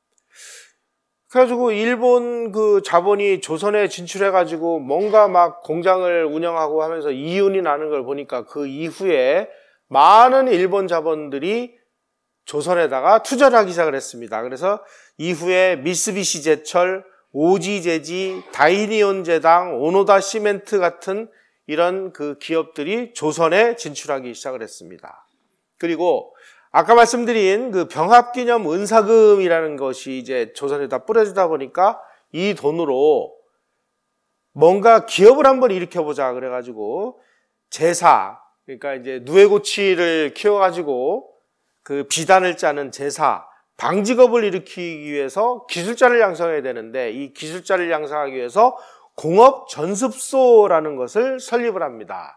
A: 그래가지고 일본 그 자본이 조선에 진출해가지고 뭔가 막 공장을 운영하고 하면서 이윤이 나는 걸 보니까 그 이후에 많은 일본 자본들이 조선에다가 투자를 하기 시작을 했습니다. 그래서 이후에 미쓰비시 제철, 오지제지, 다이니온 제당, 오노다 시멘트 같은 이런 그 기업들이 조선에 진출하기 시작을 했습니다. 그리고 아까 말씀드린 그 병합기념 은사금이라는 것이 이제 조선에다 뿌려주다 보니까 이 돈으로 뭔가 기업을 한번 일으켜보자 그래가지고 제사, 그러니까 이제 누에고치를 키워가지고 그 비단을 짜는 제사, 방직업을 일으키기 위해서 기술자를 양성해야 되는데 이 기술자를 양성하기 위해서 공업 전습소라는 것을 설립을 합니다.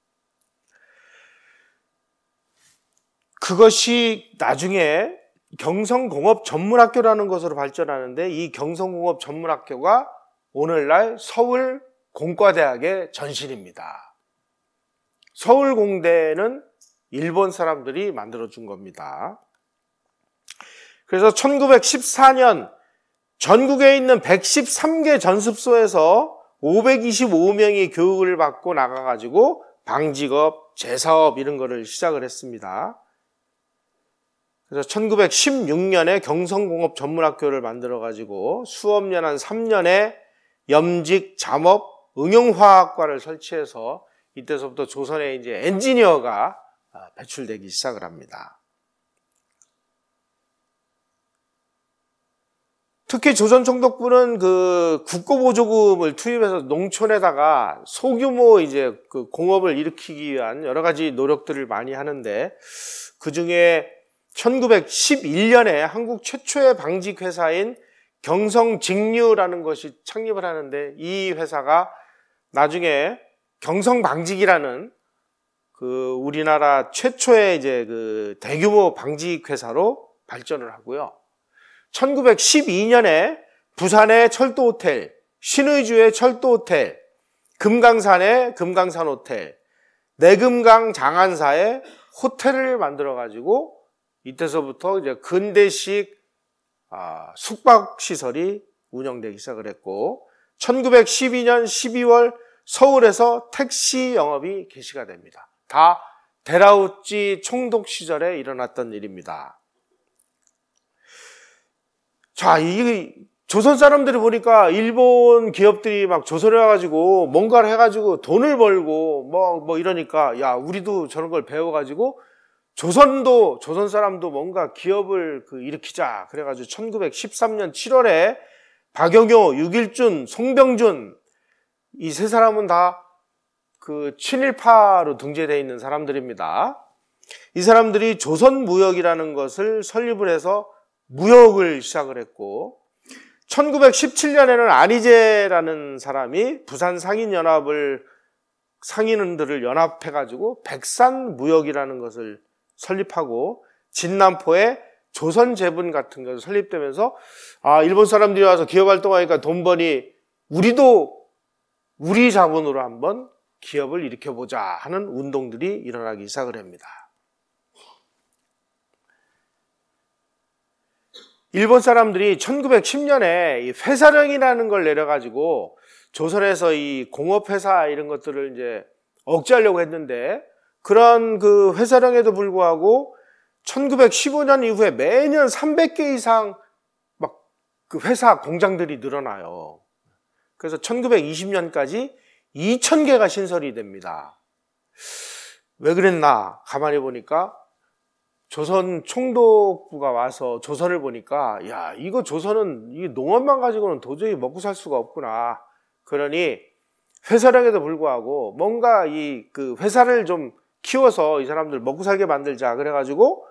A: 그것이 나중에 경성공업전문학교라는 것으로 발전하는데 이 경성공업전문학교가 오늘날 서울공과대학의 전신입니다. 서울공대는 일본 사람들이 만들어준 겁니다. 그래서 천구백십사 년 전국에 있는 백십삼 개 전습소에서 오백이십오 명이 교육을 받고 나가가지고 방직업, 제사업 이런 거를 시작을 했습니다. 그래서 천구백십육 년에 경성공업전문학교를 만들어가지고 수업년 한 삼 년에 염직, 잠업, 응용화학과를 설치해서 이때서부터 조선에 이제 엔지니어가 배출되기 시작을 합니다. 특히 조선총독부는 그 국고보조금을 투입해서 농촌에다가 소규모 이제 그 공업을 일으키기 위한 여러 가지 노력들을 많이 하는데 그 중에 천구백십일 년에 한국 최초의 방직 회사인 경성직류라는 것이 창립을 하는데 이 회사가 나중에 경성방직이라는 그 우리나라 최초의 이제 그 대규모 방직 회사로 발전을 하고요. 천구백십이 년에 부산의 철도 호텔, 신의주의 철도 호텔, 금강산의 금강산 호텔, 내금강 장안사의 호텔을 만들어 가지고 이때서부터 이제 근대식 아, 숙박 시설이 운영되기 시작을 했고 천구백십이 년 십이월 서울에서 택시 영업이 개시가 됩니다. 다 데라우치 총독 시절에 일어났던 일입니다. 자, 이 조선 사람들이 보니까 일본 기업들이 막 조선에 와가지고 뭔가를 해가지고 돈을 벌고 뭐, 뭐 이러니까 야, 우리도 저런 걸 배워가지고 조선도, 조선 사람도 뭔가 기업을 그 일으키자. 그래가지고 천구백십삼 년 칠월에 박영효, 육일준, 송병준 이 세 사람은 다 그 친일파로 등재되어 있는 사람들입니다. 이 사람들이 조선무역이라는 것을 설립을 해서 무역을 시작을 했고 천구백십칠 년에는 안희재라는 사람이 부산 상인연합을 상인들을 연합해가지고 백산무역이라는 것을 설립하고 진남포에 조선제분 같은 것을 설립되면서 아 일본 사람들이 와서 기업활동하니까 돈 버니 우리도 우리 자본으로 한번 기업을 일으켜보자 하는 운동들이 일어나기 시작을 합니다. 일본 사람들이 천구백십 년에 이 회사령이라는 걸 내려가지고 조선에서 이 공업회사 이런 것들을 이제 억제하려고 했는데 그런 그 회사령에도 불구하고 천구백십오 년 이후에 매년 삼백 개 이상 막 그 회사 공장들이 늘어나요. 그래서 천구백이십 년까지 이천 개가 신설이 됩니다. 왜 그랬나 가만히 보니까 조선 총독부가 와서 조선을 보니까 야 이거 조선은 이 농업만 가지고는 도저히 먹고 살 수가 없구나. 그러니 회사량에도 불구하고 뭔가 이 그 회사를 좀 키워서 이 사람들 먹고 살게 만들자. 그래가지고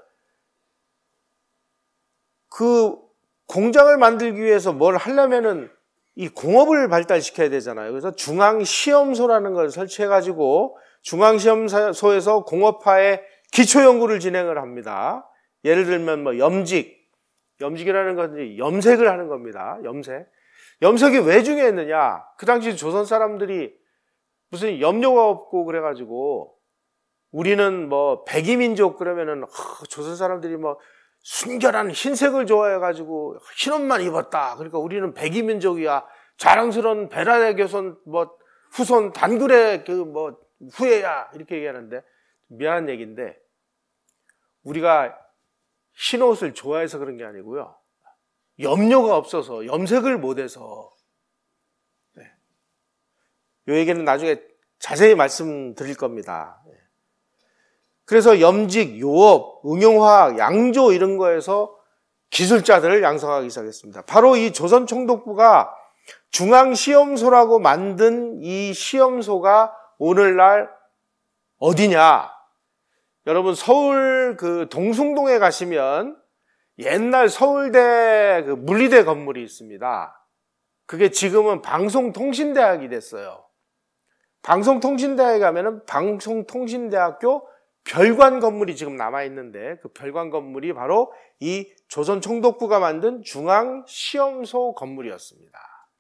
A: 그 공장을 만들기 위해서 뭘 하려면은 이 공업을 발달시켜야 되잖아요. 그래서 중앙시험소라는 걸 설치해가지고 중앙시험소에서 공업화의 기초연구를 진행을 합니다. 예를 들면 뭐 염직, 염직이라는 건 염색을 하는 겁니다. 염색. 염색이 왜 중요했느냐? 그 당시 조선 사람들이 무슨 염료가 없고 그래가지고 우리는 뭐 백이민족 그러면은 어, 조선 사람들이 뭐 순결한 흰색을 좋아해가지고 흰옷만 입었다. 그러니까 우리는 백이민족이야. 자랑스러운 베라의 교손 뭐 후손 단굴의 그 뭐 후예야. 이렇게 얘기하는데 미안한 얘기인데 우리가 흰옷을 좋아해서 그런 게 아니고요. 염료가 없어서 염색을 못해서. 네. 이 얘기는 나중에 자세히 말씀드릴 겁니다. 그래서 염직, 요업, 응용화학, 양조 이런 거에서 기술자들을 양성하기 시작했습니다. 바로 이 조선총독부가 중앙시험소라고 만든 이 시험소가 오늘날 어디냐? 여러분 서울 그 동숭동에 가시면 옛날 서울대 그 물리대 건물이 있습니다. 그게 지금은 방송통신대학이 됐어요. 방송통신대학에 가면은 방송통신대학교 별관 건물이 지금 남아있는데 그 별관 건물이 바로 이 조선총독부가 만든 중앙시험소 건물이었습니다.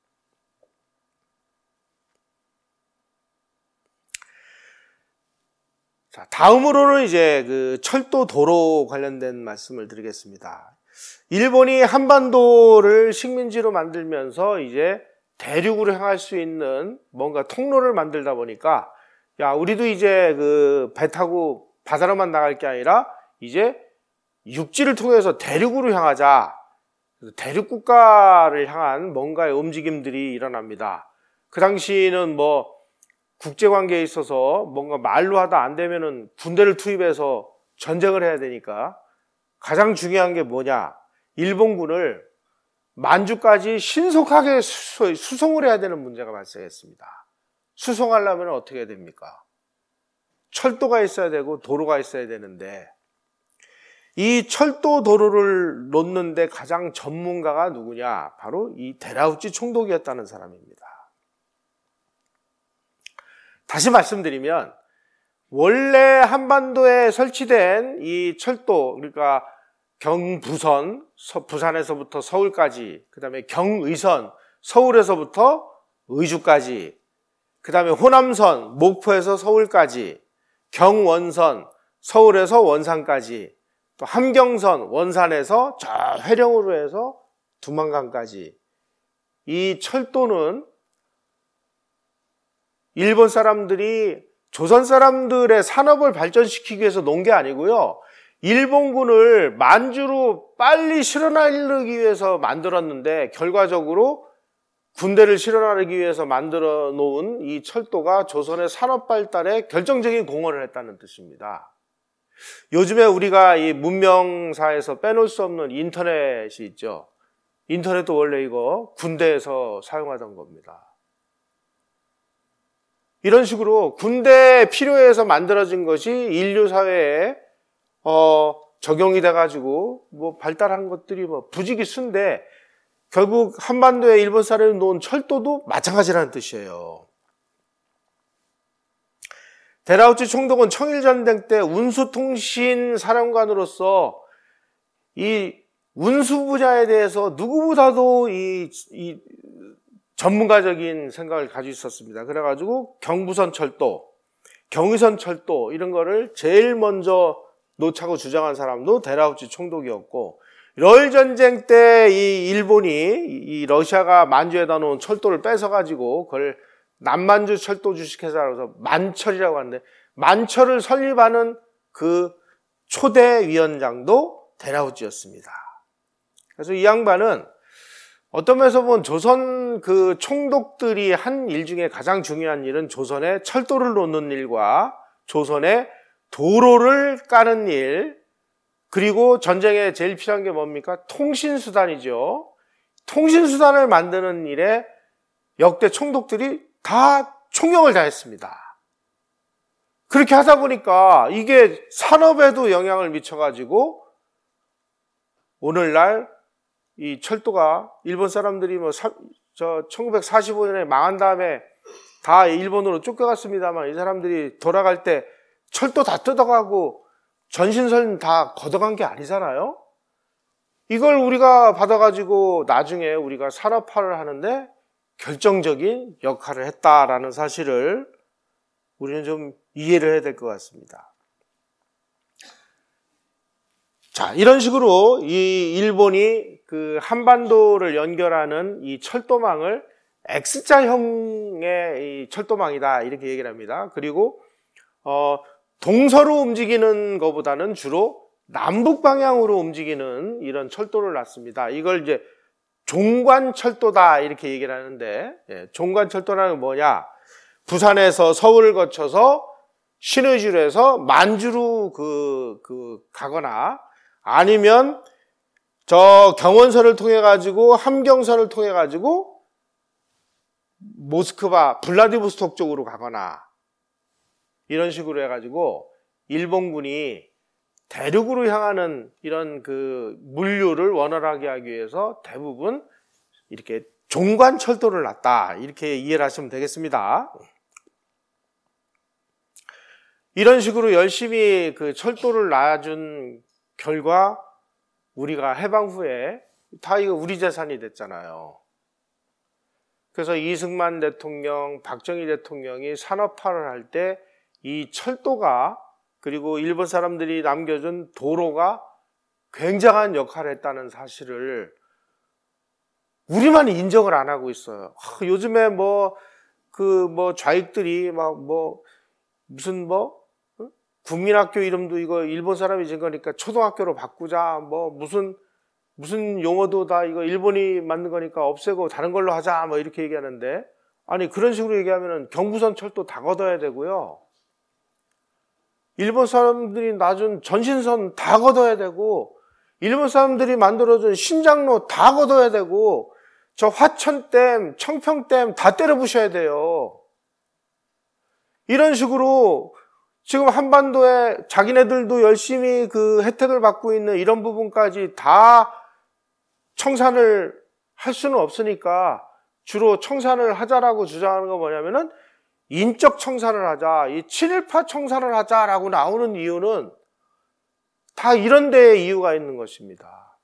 A: 자, 다음으로는 이제 그 철도 도로 관련된 말씀을 드리겠습니다. 일본이 한반도를 식민지로 만들면서 이제 대륙으로 향할 수 있는 뭔가 통로를 만들다 보니까 야, 우리도 이제 그 배 타고 바다로만 나갈 게 아니라 이제 육지를 통해서 대륙으로 향하자. 대륙 국가를 향한 뭔가의 움직임들이 일어납니다. 그 당시에는 뭐 국제관계에 있어서 뭔가 말로 하다 안 되면은 군대를 투입해서 전쟁을 해야 되니까 가장 중요한 게 뭐냐? 일본군을 만주까지 신속하게 수송을 해야 되는 문제가 발생했습니다. 수송하려면 어떻게 해야 됩니까? 철도가 있어야 되고 도로가 있어야 되는데 이 철도 도로를 놓는데 가장 전문가가 누구냐? 바로 이 데라우치 총독이었다는 사람입니다. 다시 말씀드리면 원래 한반도에 설치된 이 철도, 그러니까 경부선, 부산에서부터 서울까지, 그 다음에 경의선, 서울에서부터 의주까지, 그 다음에 호남선, 목포에서 서울까지, 경원선, 서울에서 원산까지, 또 함경선, 원산에서 저 회령으로 해서 두만강까지. 이 철도는 일본 사람들이 조선 사람들의 산업을 발전시키기 위해서 놓은 게 아니고요. 일본군을 만주로 빨리 실어나르기 위해서 만들었는데 결과적으로 군대를 실어나르기 위해서 만들어 놓은 이 철도가 조선의 산업 발달에 결정적인 공헌을 했다는 뜻입니다. 요즘에 우리가 이 문명사에서 빼놓을 수 없는 인터넷이 있죠. 인터넷도 원래 이거 군대에서 사용하던 겁니다. 이런 식으로 군대에 필요해서 만들어진 것이 인류 사회에 어, 적용이 돼가지고 뭐 발달한 것들이 뭐 부지기수인데 결국 한반도에 일본 사람이 놓은 철도도 마찬가지라는 뜻이에요. 데라우치 총독은 청일전쟁 때 운수통신 사령관으로서 이 운수 분야에 대해서 누구보다도 이, 이 전문가적인 생각을 가지고 있었습니다. 그래가지고 경부선 철도, 경의선 철도 이런 거를 제일 먼저 놓자고 주장한 사람도 데라우치 총독이었고, 러일 전쟁 때 이 일본이 이 러시아가 만주에다 놓은 철도를 뺏어가지고 그걸 남만주 철도 주식회사라서 만철이라고 하는데 만철을 설립하는 그 초대 위원장도 데라우치였습니다. 그래서 이 양반은 어떤 면에서 보면 조선 그 총독들이 한 일 중에 가장 중요한 일은 조선의 철도를 놓는 일과 조선의 도로를 까는 일, 그리고 전쟁에 제일 필요한 게 뭡니까? 통신수단이죠. 통신수단을 만드는 일에 역대 총독들이 다 총력을 다했습니다. 그렇게 하다 보니까 이게 산업에도 영향을 미쳐가지고 오늘날 이 철도가 일본 사람들이 뭐 저 천구백사십오 년에 망한 다음에 다 일본으로 쫓겨갔습니다만 이 사람들이 돌아갈 때 철도 다 뜯어가고 전신선 다 걷어간 게 아니잖아요. 이걸 우리가 받아가지고 나중에 우리가 산업화를 하는데 결정적인 역할을 했다라는 사실을 우리는 좀 이해를 해야 될 것 같습니다. 자, 이런 식으로 이 일본이 그 한반도를 연결하는 이 철도망을 X자형의 이 철도망이다 이렇게 얘기를 합니다. 그리고 어, 동서로 움직이는 것보다는 주로 남북 방향으로 움직이는 이런 철도를 놨습니다. 이걸 이제 종관철도다 이렇게 얘기를 하는데, 예, 종관철도라는 건 뭐냐? 부산에서 서울을 거쳐서 신의주로 해서 만주로 그, 그 가거나 아니면 저 경원선을 통해 가지고 함경선을 통해 가지고 모스크바, 블라디보스톡 쪽으로 가거나 이런 식으로 해가지고 일본군이 대륙으로 향하는 이런 그 물류를 원활하게 하기 위해서 대부분 이렇게 종관철도를 놨다 이렇게 이해를 하시면 되겠습니다. 이런 식으로 열심히 그 철도를 놔준 결과 우리가 해방 후에 다 이거 우리 재산이 됐잖아요. 그래서 이승만 대통령, 박정희 대통령이 산업화를 할 때 이 철도가 그리고 일본 사람들이 남겨준 도로가 굉장한 역할을 했다는 사실을 우리만 인정을 안 하고 있어요. 아, 요즘에 뭐 그 뭐 좌익들이 막 뭐 무슨 뭐 응? 국민학교 이름도 이거 일본 사람이 지은 거니까 초등학교로 바꾸자 뭐 무슨 무슨 용어도 다 이거 일본이 만든 거니까 없애고 다른 걸로 하자 뭐 이렇게 얘기하는데 아니 그런 식으로 얘기하면은 경부선 철도 다 걷어야 되고요. 일본 사람들이 놔준 전신선 다 걷어야 되고 일본 사람들이 만들어준 신장로 다 걷어야 되고 저 화천댐, 청평댐 다 때려 부셔야 돼요. 이런 식으로 지금 한반도에 자기네들도 열심히 그 혜택을 받고 있는 이런 부분까지 다 청산을 할 수는 없으니까 주로 청산을 하자라고 주장하는 건 뭐냐면은 인적 청산을 하자, 이 친일파 청산을 하자라고 나오는 이유는 다 이런 데에 이유가 있는 것입니다.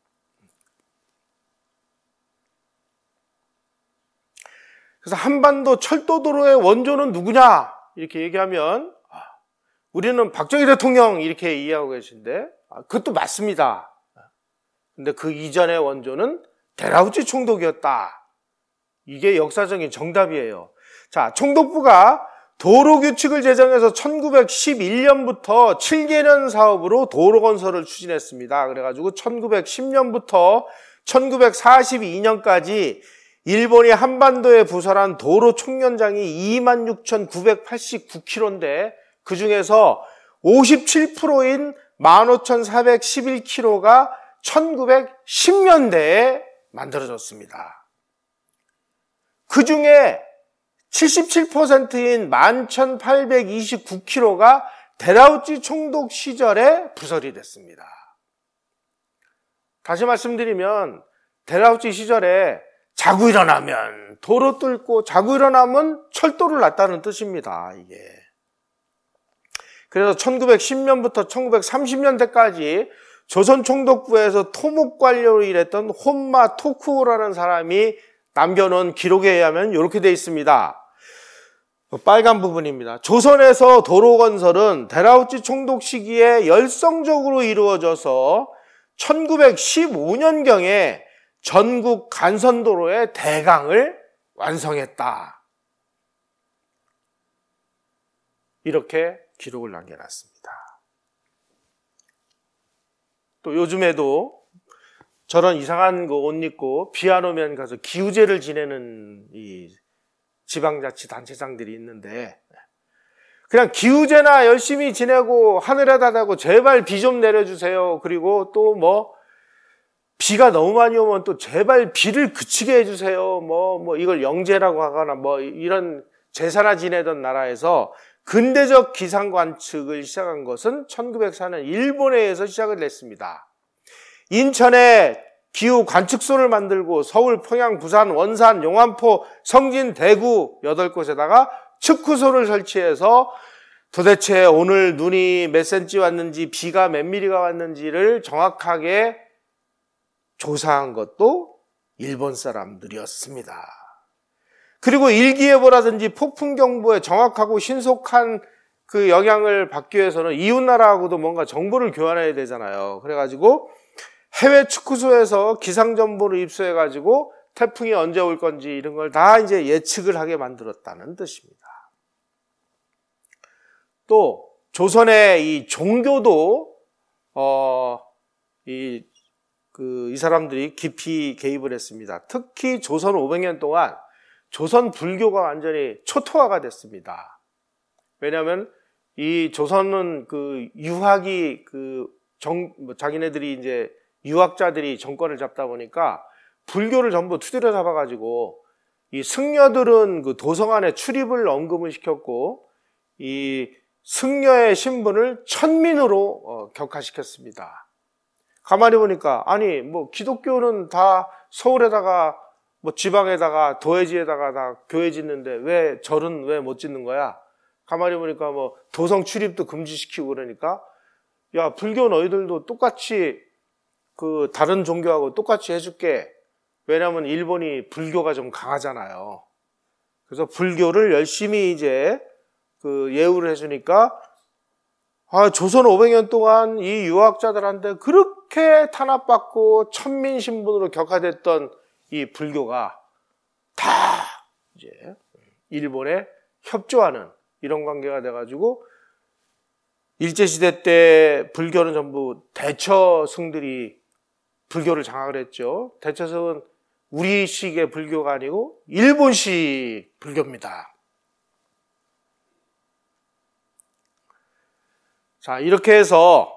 A: 그래서 한반도 철도도로의 원조는 누구냐? 이렇게 얘기하면 우리는 박정희 대통령 이렇게 이해하고 계신데 그것도 맞습니다. 근데 그 이전의 원조는 데라우치 총독이었다. 이게 역사적인 정답이에요. 자, 총독부가 도로규칙을 제정해서 천구백십일 년부터 칠 개년 사업으로 도로 건설을 추진했습니다. 그래가지고 천구백십 년부터 천구백사십이 년까지 일본이 한반도에 부설한 도로 총연장이 이만 육천구백팔십구 킬로미터인데 그 중에서 오십칠 퍼센트인 만 오천사백십일 킬로미터가 천구백십 년대에 만들어졌습니다. 그 중에 칠십칠 퍼센트인 만 천팔백이십구 킬로미터가 데라우치 총독 시절에 부설이 됐습니다. 다시 말씀드리면 데라우치 시절에 자고 일어나면 도로 뚫고 자고 일어나면 철도를 놨다는 뜻입니다. 이게. 그래서 천구백십 년부터 천구백삼십 년대까지 조선 총독부에서 토목관료로 일했던 혼마 토쿠오라는 사람이 남겨놓은 기록에 의하면 이렇게 되어 있습니다. 빨간 부분입니다. 조선에서 도로 건설은 데라우치 총독 시기에 열성적으로 이루어져서 천구백십오 년경에 전국 간선도로의 대강을 완성했다. 이렇게 기록을 남겨놨습니다. 또 요즘에도 저런 이상한 거 옷 입고 비 안 오면 가서 기우제를 지내는 이 지방자치단체장들이 있는데 그냥 기우제나 열심히 지내고 하늘에다 대고 제발 비 좀 내려주세요. 그리고 또 뭐 비가 너무 많이 오면 또 제발 비를 그치게 해주세요. 뭐, 뭐 이걸 영제라고 하거나 뭐 이런 제사나 지내던 나라에서 근대적 기상 관측을 시작한 것은 천구백사 년 일본에 의해서 시작을 했습니다. 인천에 기후 관측소를 만들고 서울, 평양, 부산, 원산, 용안포, 성진, 대구 여덟 곳에다가 측후소를 설치해서 도대체 오늘 눈이 몇 센치 왔는지 비가 몇 미리가 왔는지를 정확하게 조사한 것도 일본 사람들이었습니다. 그리고 일기예보라든지 폭풍경보에 정확하고 신속한 그 영향을 받기 위해서는 이웃나라하고도 뭔가 정보를 교환해야 되잖아요. 그래가지고 해외 축구소에서 기상정보를 입수해가지고 태풍이 언제 올 건지 이런 걸 다 이제 예측을 하게 만들었다는 뜻입니다. 또 조선의 이 종교도 어, 이, 그, 이 사람들이 깊이 개입을 했습니다. 특히 조선 오백 년 동안 조선 불교가 완전히 초토화가 됐습니다. 왜냐하면 이 조선은 그 유학이 그 정, 뭐 자기네들이 이제 유학자들이 정권을 잡다 보니까 불교를 전부 투대로 잡아가지고 이 승려들은 그 도성 안에 출입을 언급을 시켰고 이 승려의 신분을 천민으로 어, 격화시켰습니다. 가만히 보니까 아니 뭐 기독교는 다 서울에다가 뭐 지방에다가 도회지에다가 다 교회 짓는데 왜 절은 왜 못 짓는 거야? 가만히 보니까 뭐 도성 출입도 금지시키고 그러니까 야 불교 너희들도 똑같이 그 다른 종교하고 똑같이 해줄게. 왜냐하면 일본이 불교가 좀 강하잖아요. 그래서 불교를 열심히 이제 그 예우를 해주니까 아, 조선 오백 년 동안 이 유학자들한테 그렇게 탄압받고 천민 신분으로 격화됐던 이 불교가 다 이제 일본에 협조하는 이런 관계가 돼가지고 일제시대 때 불교는 전부 대처승들이 불교를 장악을 했죠. 대처승은 우리식의 불교가 아니고 일본식 불교입니다. 자, 이렇게 해서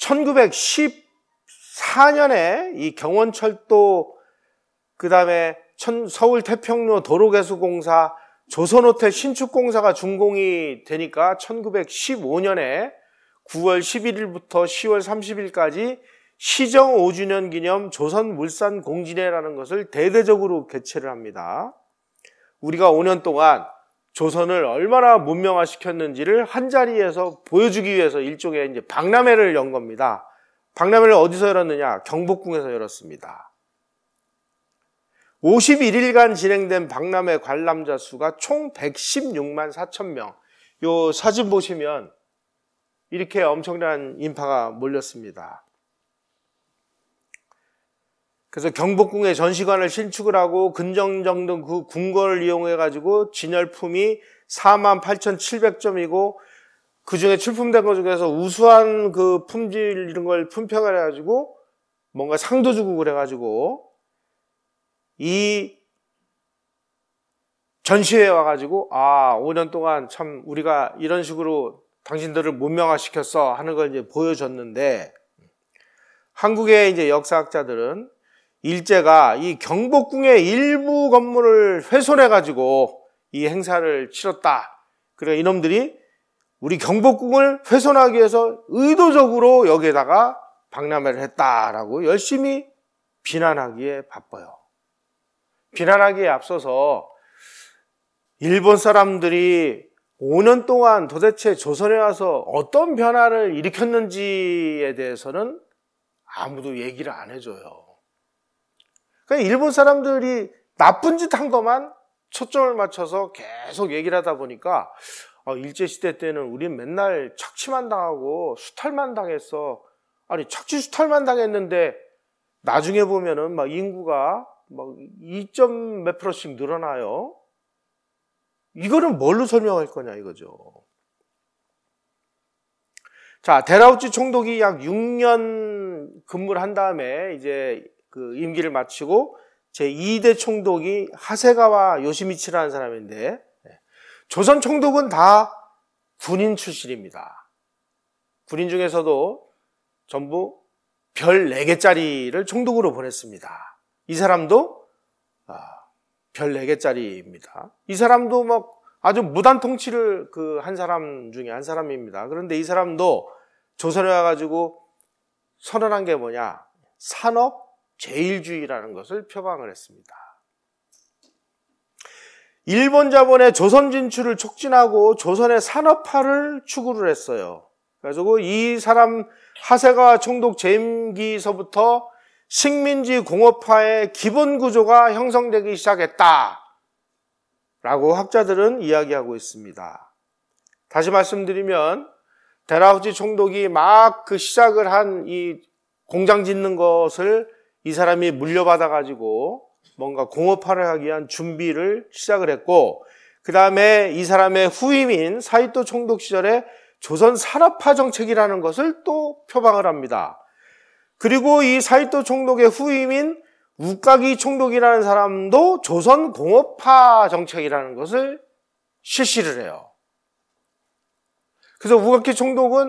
A: 천구백십사 년에 이 경원철도, 그 다음에 서울 태평로 도로개수공사, 조선호텔 신축공사가 준공이 되니까 천구백십오 년에 구월 십일일부터 시월 삼십일까지 시정 오 주년 기념 조선물산공진회라는 것을 대대적으로 개최를 합니다. 우리가 오 년 동안 조선을 얼마나 문명화시켰는지를 한자리에서 보여주기 위해서 일종의 이제 박람회를 연 겁니다. 박람회를 어디서 열었느냐? 경복궁에서 열었습니다. 오십일 일간 진행된 박람회 관람자 수가 총 백십육만 사천 명. 요 사진 보시면 이렇게 엄청난 인파가 몰렸습니다. 그래서 경복궁에 전시관을 신축을 하고 근정정 등 그 궁궐을 이용해가지고 진열품이 사만 팔천칠백 점이고 그 중에 출품된 것 중에서 우수한 그 품질 이런 걸 품평을 해가지고 뭔가 상도 주고 그래가지고 이 전시회에 와가지고 아, 오 년 동안 참 우리가 이런 식으로 당신들을 문명화시켰어 하는 걸 이제 보여줬는데 한국의 이제 역사학자들은 일제가 이 경복궁의 일부 건물을 훼손해가지고 이 행사를 치렀다. 그래 이놈들이 우리 경복궁을 훼손하기 위해서 의도적으로 여기에다가 박람회를 했다라고 열심히 비난하기에 바빠요. 비난하기에 앞서서 일본 사람들이 오 년 동안 도대체 조선에 와서 어떤 변화를 일으켰는지에 대해서는 아무도 얘기를 안 해줘요. 그러니까 일본 사람들이 나쁜 짓 한 것만 초점을 맞춰서 계속 얘기를 하다 보니까 일제시대 때는 우린 맨날 착취만 당하고 수탈만 당했어. 아니 착취 수탈만 당했는데 나중에 보면은 막 인구가 막 이 점 몇 프로씩 늘어나요. 이거는 뭘로 설명할 거냐 이거죠. 자, 데라우치 총독이 약 육 년 근무를 한 다음에 이제 그 임기를 마치고 제이 대 총독이 하세가와 요시미치라는 사람인데 조선 총독은 다 군인 출신입니다. 군인 중에서도 전부 별 네 개짜리를 총독으로 보냈습니다. 이 사람도 별 네 개짜리입니다. 이 사람도 막 아주 무단 통치를 그 한 사람 중에 한 사람입니다. 그런데 이 사람도 조선에 와가지고 선언한 게 뭐냐? 산업 제일주의라는 것을 표방을 했습니다. 일본 자본의 조선 진출을 촉진하고 조선의 산업화를 추구를 했어요. 그래서 이 사람 하세가와 총독 재임기서부터 식민지 공업화의 기본 구조가 형성되기 시작했다 라고 학자들은 이야기하고 있습니다. 다시 말씀드리면 데라우치 총독이 막 그 시작을 한 이 공장 짓는 것을 이 사람이 물려받아 가지고 뭔가 공업화를 하기 위한 준비를 시작을 했고, 그 다음에 이 사람의 후임인 사이토 총독 시절에 조선 산업화 정책이라는 것을 또 표방을 합니다. 그리고 이 사이토 총독의 후임인 우까기 총독이라는 사람도 조선 공업화 정책이라는 것을 실시를 해요. 그래서 우까기 총독은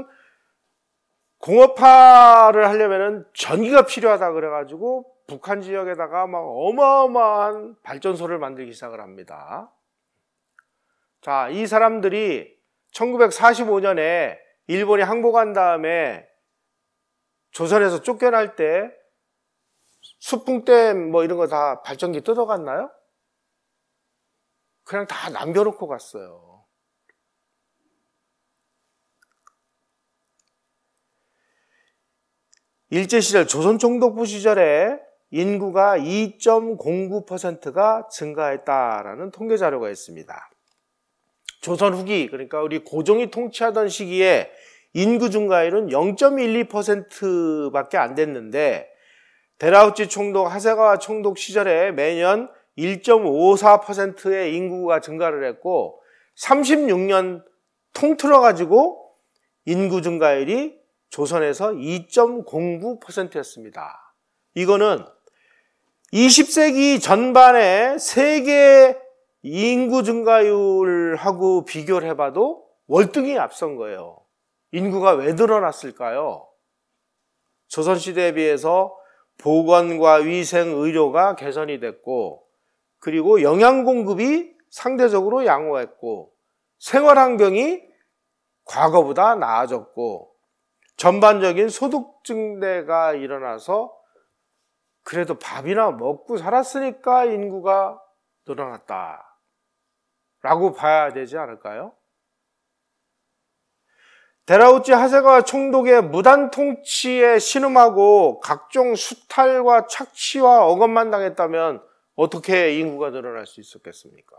A: 공업화를 하려면은 전기가 필요하다 그래가지고 북한 지역에다가 막 어마어마한 발전소를 만들기 시작을 합니다. 자, 이 사람들이 천구백사십오 년에 일본이 항복한 다음에 조선에서 쫓겨날 때 수풍댐 뭐 이런 거 다 발전기 뜯어갔나요? 그냥 다 남겨놓고 갔어요. 일제시절 조선총독부 시절에 인구가 이 점 공구 퍼센트가 증가했다라는 통계 자료가 있습니다. 조선 후기, 그러니까 우리 고종이 통치하던 시기에 인구 증가율은 영 점 일이 퍼센트밖에 안 됐는데 데라우치 총독, 하세가와 총독 시절에 매년 일 점 오사 퍼센트의 인구가 증가를 했고 삼십육 년 통틀어 가지고 인구 증가율이 조선에서 이 점 공구 퍼센트였습니다. 이거는 이십 세기 전반의 세계 인구 증가율하고 비교를 해봐도 월등히 앞선 거예요. 인구가 왜 늘어났을까요? 조선시대에 비해서 보건과 위생, 의료가 개선이 됐고, 그리고 영양 공급이 상대적으로 양호했고, 생활 환경이 과거보다 나아졌고, 전반적인 소득 증대가 일어나서 그래도 밥이나 먹고 살았으니까 인구가 늘어났다 라고 봐야 되지 않을까요? 데라우치 하세가와 총독의 무단 통치에 신음하고 각종 수탈과 착취와 억압만 당했다면 어떻게 인구가 늘어날 수 있었겠습니까?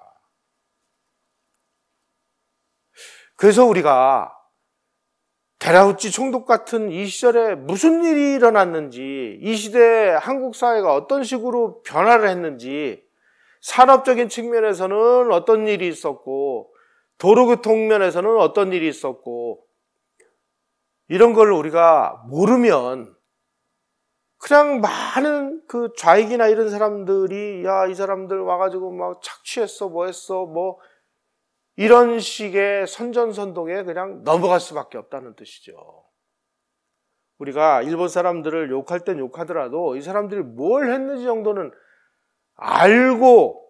A: 그래서 우리가 데라우치 총독 같은 이 시절에 무슨 일이 일어났는지, 이 시대에 한국 사회가 어떤 식으로 변화를 했는지, 산업적인 측면에서는 어떤 일이 있었고, 도로교통 면에서는 어떤 일이 있었고, 이런 걸 우리가 모르면 그냥 많은 그 좌익이나 이런 사람들이 야, 이 사람들 와가지고 막 착취했어, 뭐 했어, 뭐 이런 식의 선전선동에 그냥 넘어갈 수밖에 없다는 뜻이죠. 우리가 일본 사람들을 욕할 땐 욕하더라도 이 사람들이 뭘 했는지 정도는 알고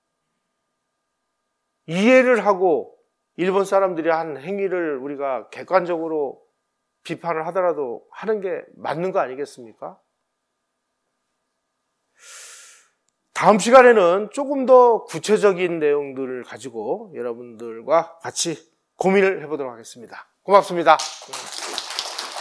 A: 이해를 하고 일본 사람들이 한 행위를 우리가 객관적으로 비판을 하더라도 하는 게 맞는 거 아니겠습니까? 다음 시간에는 조금 더 구체적인 내용들을 가지고 여러분들과 같이 고민을 해보도록 하겠습니다. 고맙습니다.